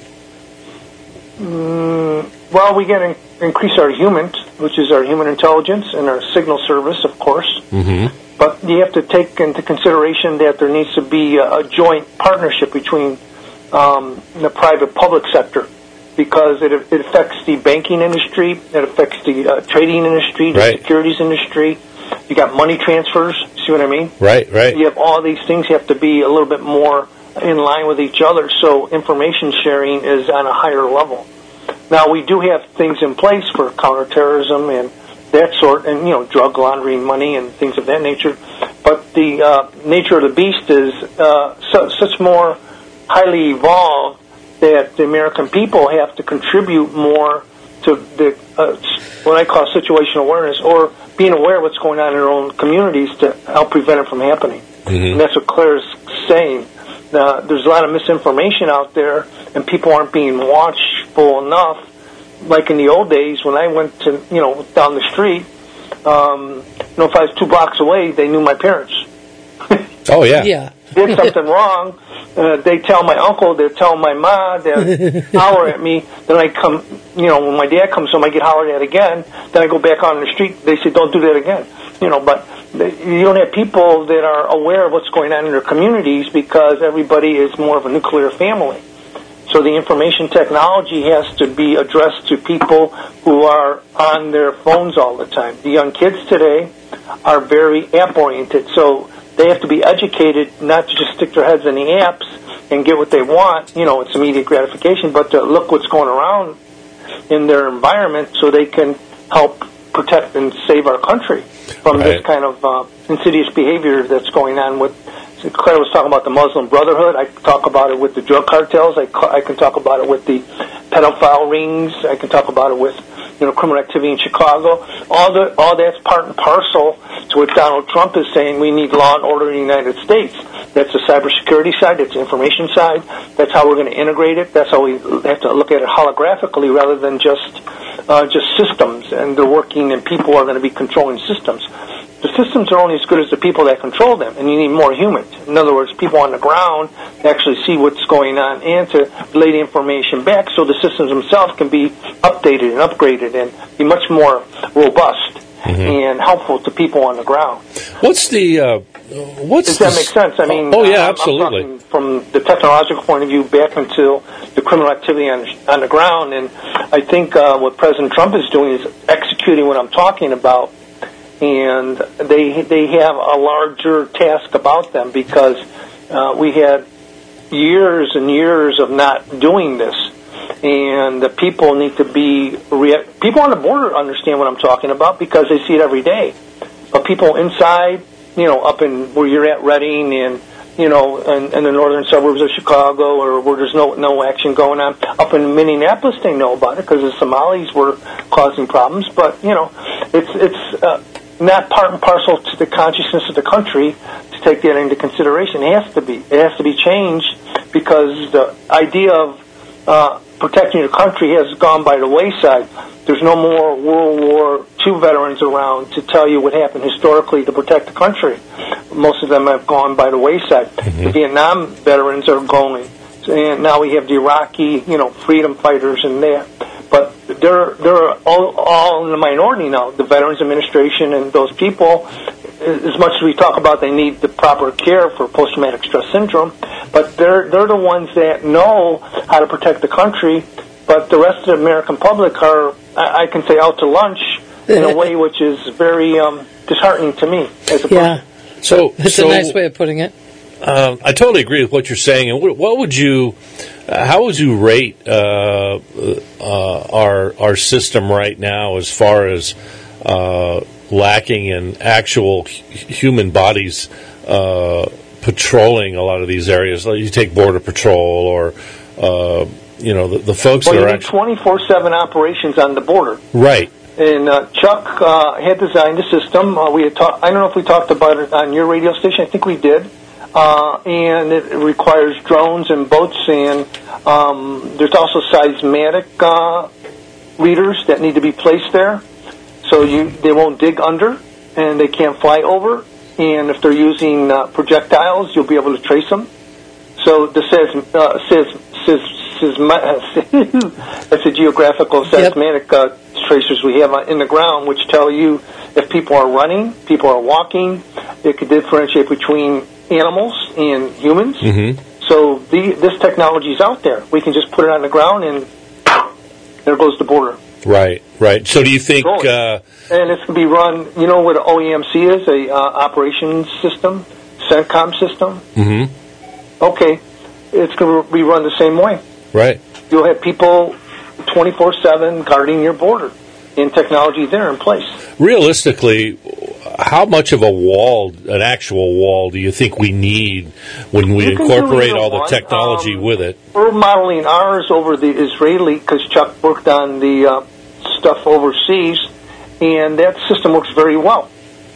Well, we got to increase our humans, which is our human intelligence, and our signal service, of course. Mm-hmm. But you have to take into consideration that there needs to be a joint partnership between the private-public sector, because it affects the banking industry, it affects the trading industry, the securities industry. You got money transfers, see what I mean? Right. You have all these things. You have to be a little bit more in line with each other, so information sharing is on a higher level. Now, we do have things in place for counterterrorism and that sort, and, drug laundering money and things of that nature. But the nature of the beast is such more highly evolved that the American people have to contribute more to the what I call situational awareness, or being aware of what's going on in their own communities to help prevent it from happening. And that's what Claire's saying. There's a lot of misinformation out there, and people aren't being watchful enough. Like in the old days, when I went to, down the street, if I was 2 blocks away, they knew my parents. Oh, yeah. Did something wrong, they tell my uncle, they tell my ma, they holler at me. Then I come, when my dad comes home, I get hollered at again. Then I go back on the street. They say, don't do that again. But you don't have people that are aware of what's going on in their communities, because everybody is more of a nuclear family. So the information technology has to be addressed to people who are on their phones all the time. The young kids today are very app-oriented, so they have to be educated not to just stick their heads in the apps and get what they want, it's immediate gratification, but to look what's going around in their environment so they can help protect and save our country from this kind of insidious behavior that's going on with. Claire was talking about the Muslim Brotherhood. I talk about it with the drug cartels. I can talk about it with the pedophile rings. I can talk about it with criminal activity in Chicago. All that's part and parcel to what Donald Trump is saying. We need law and order in the United States. That's the cybersecurity side. That's the information side. That's how we're going to integrate it. That's how we have to look at it holographically rather than just systems. And they're working, and people are going to be controlling systems. The systems are only as good as the people that control them, and you need more humans. In other words, people on the ground to actually see what's going on and to relay the information back so the systems themselves can be updated and upgraded and be much more robust and helpful to people on the ground. Does that make sense? I mean, absolutely. I'm talking from the technological point of view back until the criminal activity on the ground, and I think what President Trump is doing is executing what I'm talking about. And they have a larger task about them, because we had years and years of not doing this, and the people need to be people on the border understand what I'm talking about because they see it every day. But people inside, up in where you're at, Reading, and in the northern suburbs of Chicago, or where there's no action going on, up in Minneapolis, they know about it because the Somalis were causing problems. But it's not part and parcel to the consciousness of the country to take that into consideration. It has to be. It has to be changed, because the idea of protecting your country has gone by the wayside. There's no more World War II veterans around to tell you what happened historically to protect the country. Most of them have gone by the wayside. The Vietnam veterans are going, and now we have the Iraqi, freedom fighters and that. But they're all in the minority now. The Veterans Administration and those people, as much as we talk about they need the proper care for post-traumatic stress syndrome, but they're the ones that know how to protect the country. But the rest of the American public are, I can say, out to lunch in a way which is very disheartening to me as a person. So it's a nice way of putting it. I totally agree with what you're saying. And how would you rate our system right now as far as lacking in actual human bodies patrolling a lot of these areas? Like you take Border Patrol or the folks that are actually 24/7 operations on the border, right? And Chuck had designed a system. We had I don't know if we talked about it on your radio station. I think we did. And it requires drones and boats, and there's also seismic readers that need to be placed there, so they won't dig under, and they can't fly over, and if they're using projectiles, you'll be able to trace them. So the that's the geographical seismic tracers we have in the ground, which tell you if people are running, people are walking, It could differentiate between animals and humans. Mm-hmm. So this technology is out there. We can just put it on the ground, and there goes the border. Right. So do you think... and it's going to be run, you know what an OEMC is? A operations system, CENTCOM system? Mm-hmm. Okay. It's going to be run the same way. Right. You'll have people 24/7 guarding your border, and technology there in place. Realistically, how much of an actual wall, do you think we need when we incorporate all the technology with it? We're modeling ours over the Israeli, because Chuck worked on the stuff overseas, and that system works very well.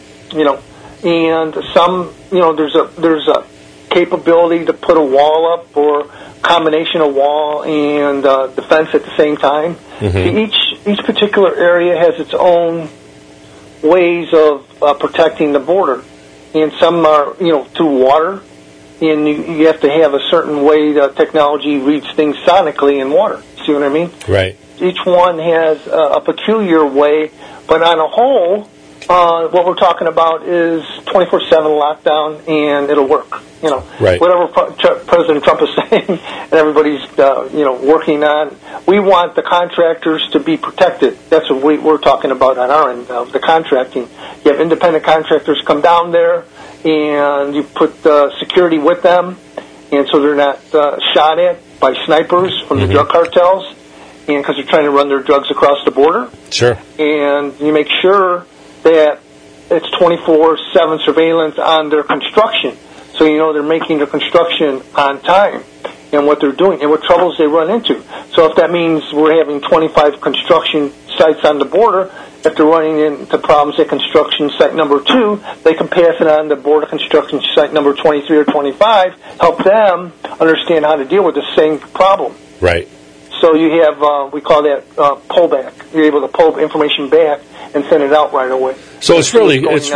And some, there's a capability to put a wall up, or combination of wall and defense at the same time. Mm-hmm. Each particular area has its own ways of protecting the border, and some are through water, and you have to have a certain way the technology reads things sonically in water. See what I mean? Right. Each one has a peculiar way, but on a whole, what we're talking about is 24/7 lockdown, and it'll work. Right. Whatever President Trump is saying, and everybody's working on. We want the contractors to be protected. That's what we're talking about on our end of the contracting. You have independent contractors come down there, and you put security with them, and so they're not shot at by snipers from the drug cartels, and because they're trying to run their drugs across the border. Sure. And you make sure that it's 24/7 surveillance on their construction. So they're making their construction on time and what they're doing and what troubles they run into. So if that means we're having 25 construction sites on the border, if they're running into problems at construction site number 2, they can pass it on to border construction site number 23 or 25, help them understand how to deal with the same problem. Right. So you have, we call that pullback. You're able to pull information back and send it out right away. So it's really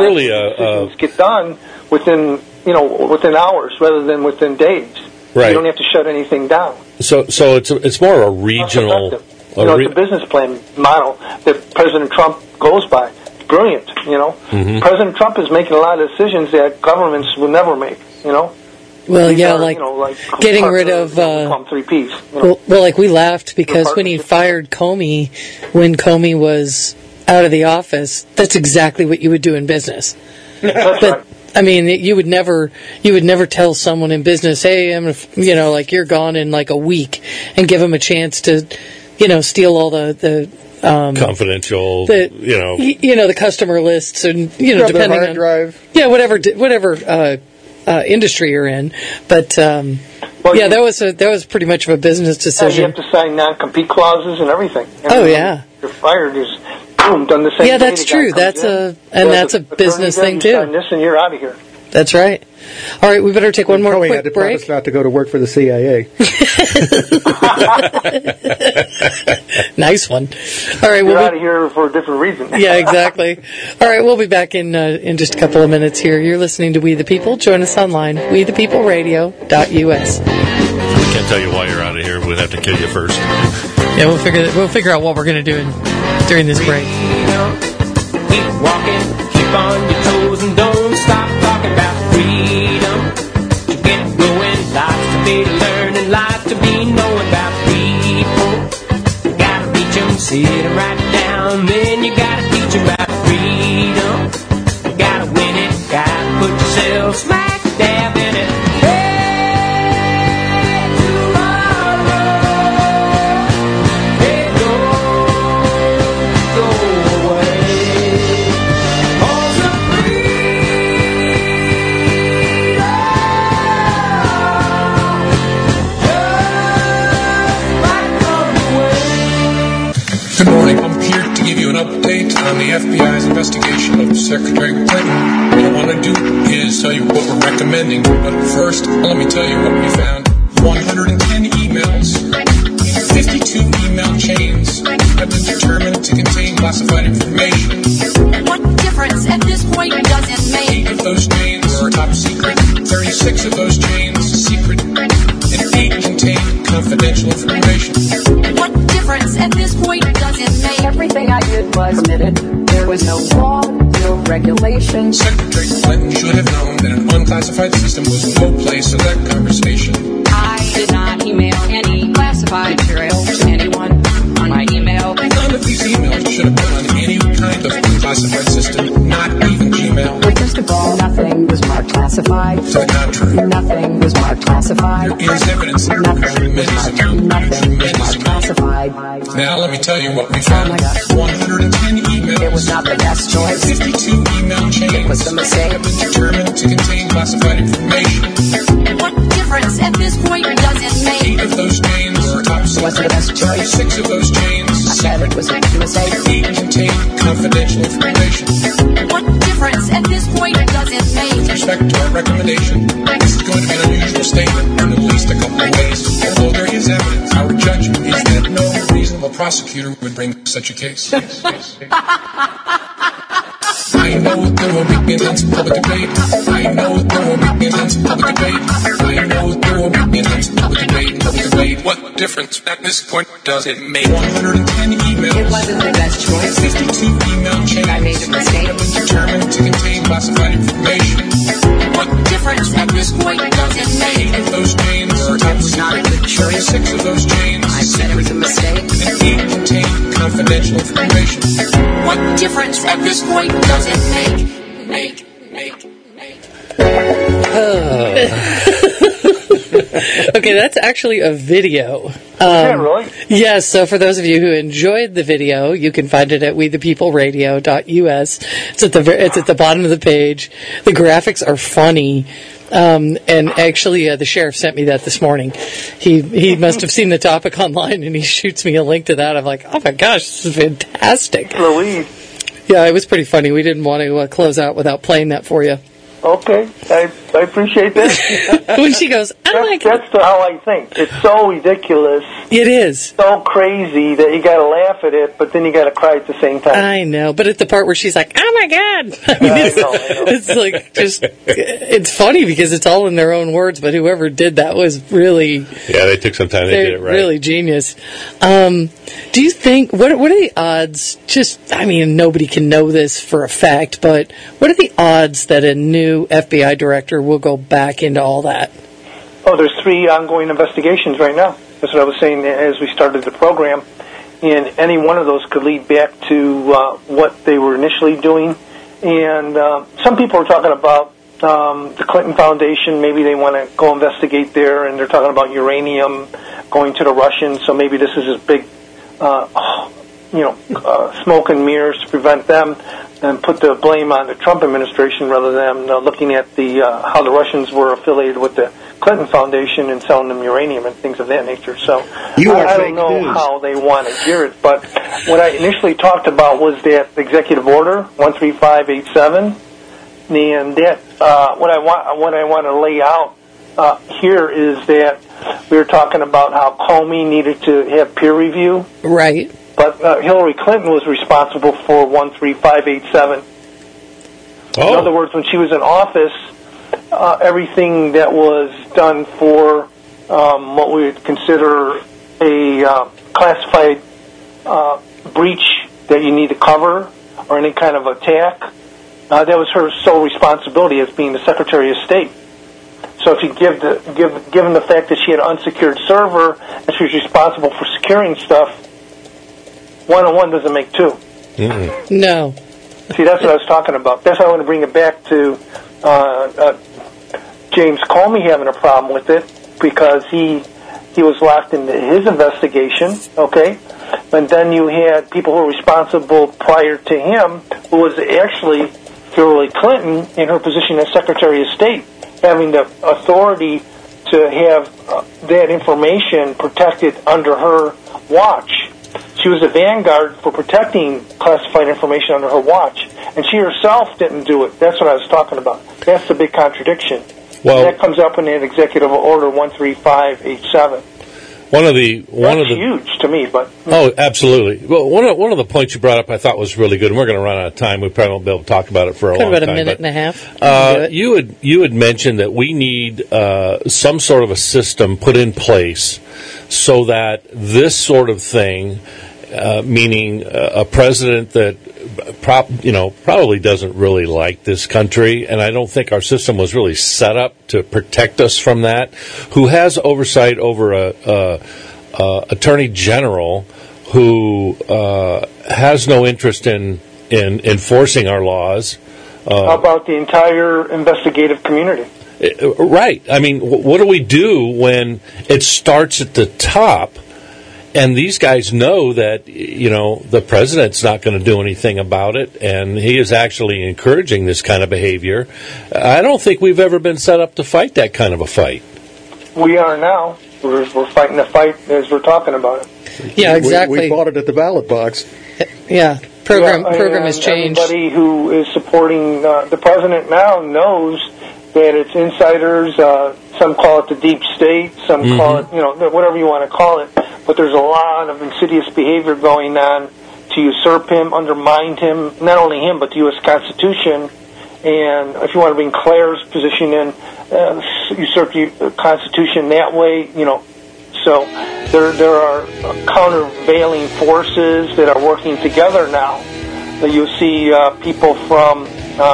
get done within hours rather than within days. Right. You don't have to shut anything down. So it's more a regional. It's a business plan model that President Trump goes by. It's brilliant. Mm-hmm. President Trump is making a lot of decisions that governments will never make. Well, These yeah, are, like getting rid of. Three Ps. Well, like we laughed because when he fired Comey, when Comey was out of the office, that's exactly what you would do in business. That's right. I mean, you would never tell someone in business, hey, I'm, like you're gone in like a week, and give them a chance to, steal all the confidential, the customer lists, and depending on drive. Yeah, whatever industry you're in, but that was pretty much of a business decision. You have to sign non-compete clauses and everything. Yeah. You're fired. Is boom, done the same. Yeah, that's true. That's a business thing too. Sign this and you're out of here. That's right. All right, we better take one more Comey quick had to break. promise not to go to work for the CIA. Nice one. All right, we're out of here for a different reason. Yeah, exactly. All right, we'll be back in just a couple of minutes here. You're listening to We the People. Join us online, wethepeopleradio.us. We can't tell you why you're out of here. We'd have to kill you first. Yeah, we'll figure out what we're going to do during this break. Keep walking, keep on your toes, and don't stop talking about freedom. To get going, lots to be learning, lots to be knowing about people. You gotta reach them, sit them right down, then you gotta teach them about freedom. You gotta win it, gotta put yourself smack dab in it. Good morning. I'm here to give you an update on the FBI's investigation of Secretary Clinton. What I want to do is tell you what we're recommending. But first, let me tell you what we found. 110 emails, 52 email chains have been determined to contain classified information. What difference at this point does it make? 8 of those chains are top secret, 36 of those chains secret, and 8 contain confidential information. What difference at this point does it make? Everything I did was admitted. There was no wall, no regulations. Secretary Clinton should have known that an unclassified system was no place for that conversation. I did not email any classified material to anyone on my email. None of these emails should have been on any kind of unclassified system, not even Gmail. With just a ball, nothing was marked classified. To the contrary. Nothing was marked classified. There is evidence that Nothing was marked classified. Now let me tell you what we found. 110 emails. It was not the best choice. 52 email chains. It was a mistake. Have been determined to contain classified information. What difference at this point does it make? 8 of those chains were top secret. Was the best choice. 6 of those chains I said it was a mistake. 8 contained confidential information. What difference at this point does it With make? respect to our recommendation, this is going to be an unusual statement in at least a couple of ways. Although there is evidence, our judgment is that no reasonable prosecutor would bring such a case. I know there will be intense public debate. I know there will be intense public debate. I know there will be intense public debate. What difference at this point does it make? 110 emails. It wasn't the best choice. 52 email chains. I made a mistake. Have been determined to contain classified information. What difference at this point does it 8 make? of those chains were top It was not a good choice. 6 of those chains I said it was a mistake. and 8 contained confidential information. What difference at this point does it make? Okay, that's actually a video. Yeah, really? Yes, so for those of you who enjoyed the video, you can find it at wethepeopleradio.us. It's at the bottom of the page. The graphics are funny. And actually, the sheriff sent me that this morning. He must have seen the topic online, and he shoots me a link to that. I'm like, oh my gosh, this is fantastic. Louise. Yeah, it was pretty funny. We didn't want to close out without playing that for you. Okay, I appreciate that. When she goes, that's how I think. It's so ridiculous. It is. So crazy that you got to laugh at it, but then you got to cry at the same time. I know, but at the part where she's like, oh my God. I mean, I know. it's like it's funny because it's all in their own words, but whoever did that was really... Yeah, they took some time. They did it right. Really genius. Do you think, what are the odds, nobody can know this for a fact, but what are the odds that a new FBI director will go back into all that? Oh, there's 3 ongoing investigations right now. That's what I was saying as we started the program. And any one of those could lead back to what they were initially doing. And some people are talking about the Clinton Foundation. Maybe they want to go investigate there, and they're talking about uranium going to the Russians. So maybe this is a big, smoke and mirrors to prevent them and put the blame on the Trump administration rather than looking at how the Russians were affiliated with the Clinton Foundation and selling them uranium and things of that nature. So I don't know how they want to gear it, but what I initially talked about was that executive order 13587, and that what I want to lay out here is that we were talking about how Comey needed to have peer review, right? But Hillary Clinton was responsible for 13587. Oh. In other words, when she was in office, everything that was done for what we would consider a classified breach that you need to cover or any kind of attack, that was her sole responsibility as being the Secretary of State. So if you given the fact that she had an unsecured server and she was responsible for securing stuff, 1 and 1 doesn't make 2. Mm-hmm. No. See, that's what I was talking about. That's why I want to bring it back to James Comey having a problem with it because he was locked into his investigation, okay? And then you had people who were responsible prior to him, who was actually Hillary Clinton in her position as Secretary of State, having the authority to have that information protected under her watch. She was a vanguard for protecting classified information under her watch, and she herself didn't do it. That's what I was talking about. That's the big contradiction. Well, and that comes up in that Executive Order 13587. That's huge to me, but oh, absolutely. Well, one of the points you brought up I thought was really good, and we're going to run out of time. We probably won't be able to talk about it for a long time. About a minute and a half. You had mentioned that we need some sort of a system put in place so that this sort of thing meaning a president that probably doesn't really like this country, and I don't think our system was really set up to protect us from that, who has oversight over a attorney general who has no interest in enforcing our laws. How about the entire investigative community? Right. I mean, what do we do when it starts at the top, and these guys know that, the president's not going to do anything about it, and he is actually encouraging this kind of behavior? I don't think we've ever been set up to fight that kind of a fight. We are now. We're fighting the fight as we're talking about it. Yeah, exactly. We fought it at the ballot box. Yeah, program has changed. Everybody who is supporting the president now knows that it's insiders. Some call it the deep state. Some call it, whatever you want to call it. But there's a lot of insidious behavior going on to usurp him, undermine him, not only him, but the U.S. Constitution. And if you want to bring Claire's position in, usurp the Constitution that way, So there are countervailing forces that are working together now. You see people from,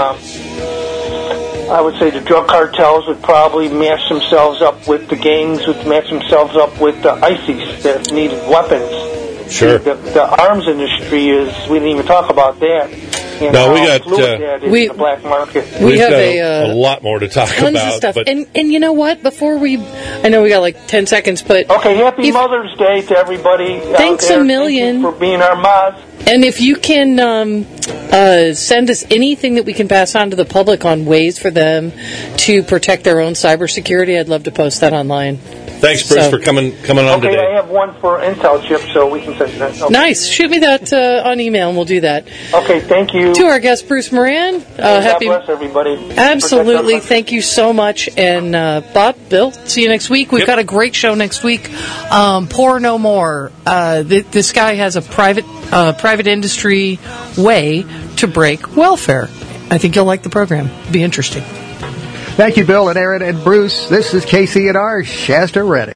I would say the drug cartels would probably match themselves up with the gangs, would match themselves up with the ISIS that needed weapons. Sure. The arms industry we didn't even talk about that. No, we got the black market. We have a lot more to talk tons about. Of stuff. But and you know what? Before I know we got like 10 seconds, but okay. Happy Mother's Day to everybody. Thanks a million for being our mods. And if you can send us anything that we can pass on to the public on ways for them to protect their own cybersecurity, I'd love to post that online. Thanks, Bruce, for coming on today. Okay, I have one for Intel chip, so we can send that. Okay. Nice. Shoot me that on email, and we'll do that. Okay, thank you. To our guest, Bruce Moran. God bless everybody. Absolutely. Thank you so much. And Bob, Bill, see you next week. We've got a great show next week. Poor No More. This guy has a private industry way to break welfare. I think you'll like the program. Be interesting. Thank you, Bill and Aaron and Bruce. This is KC&R Shasta Redding.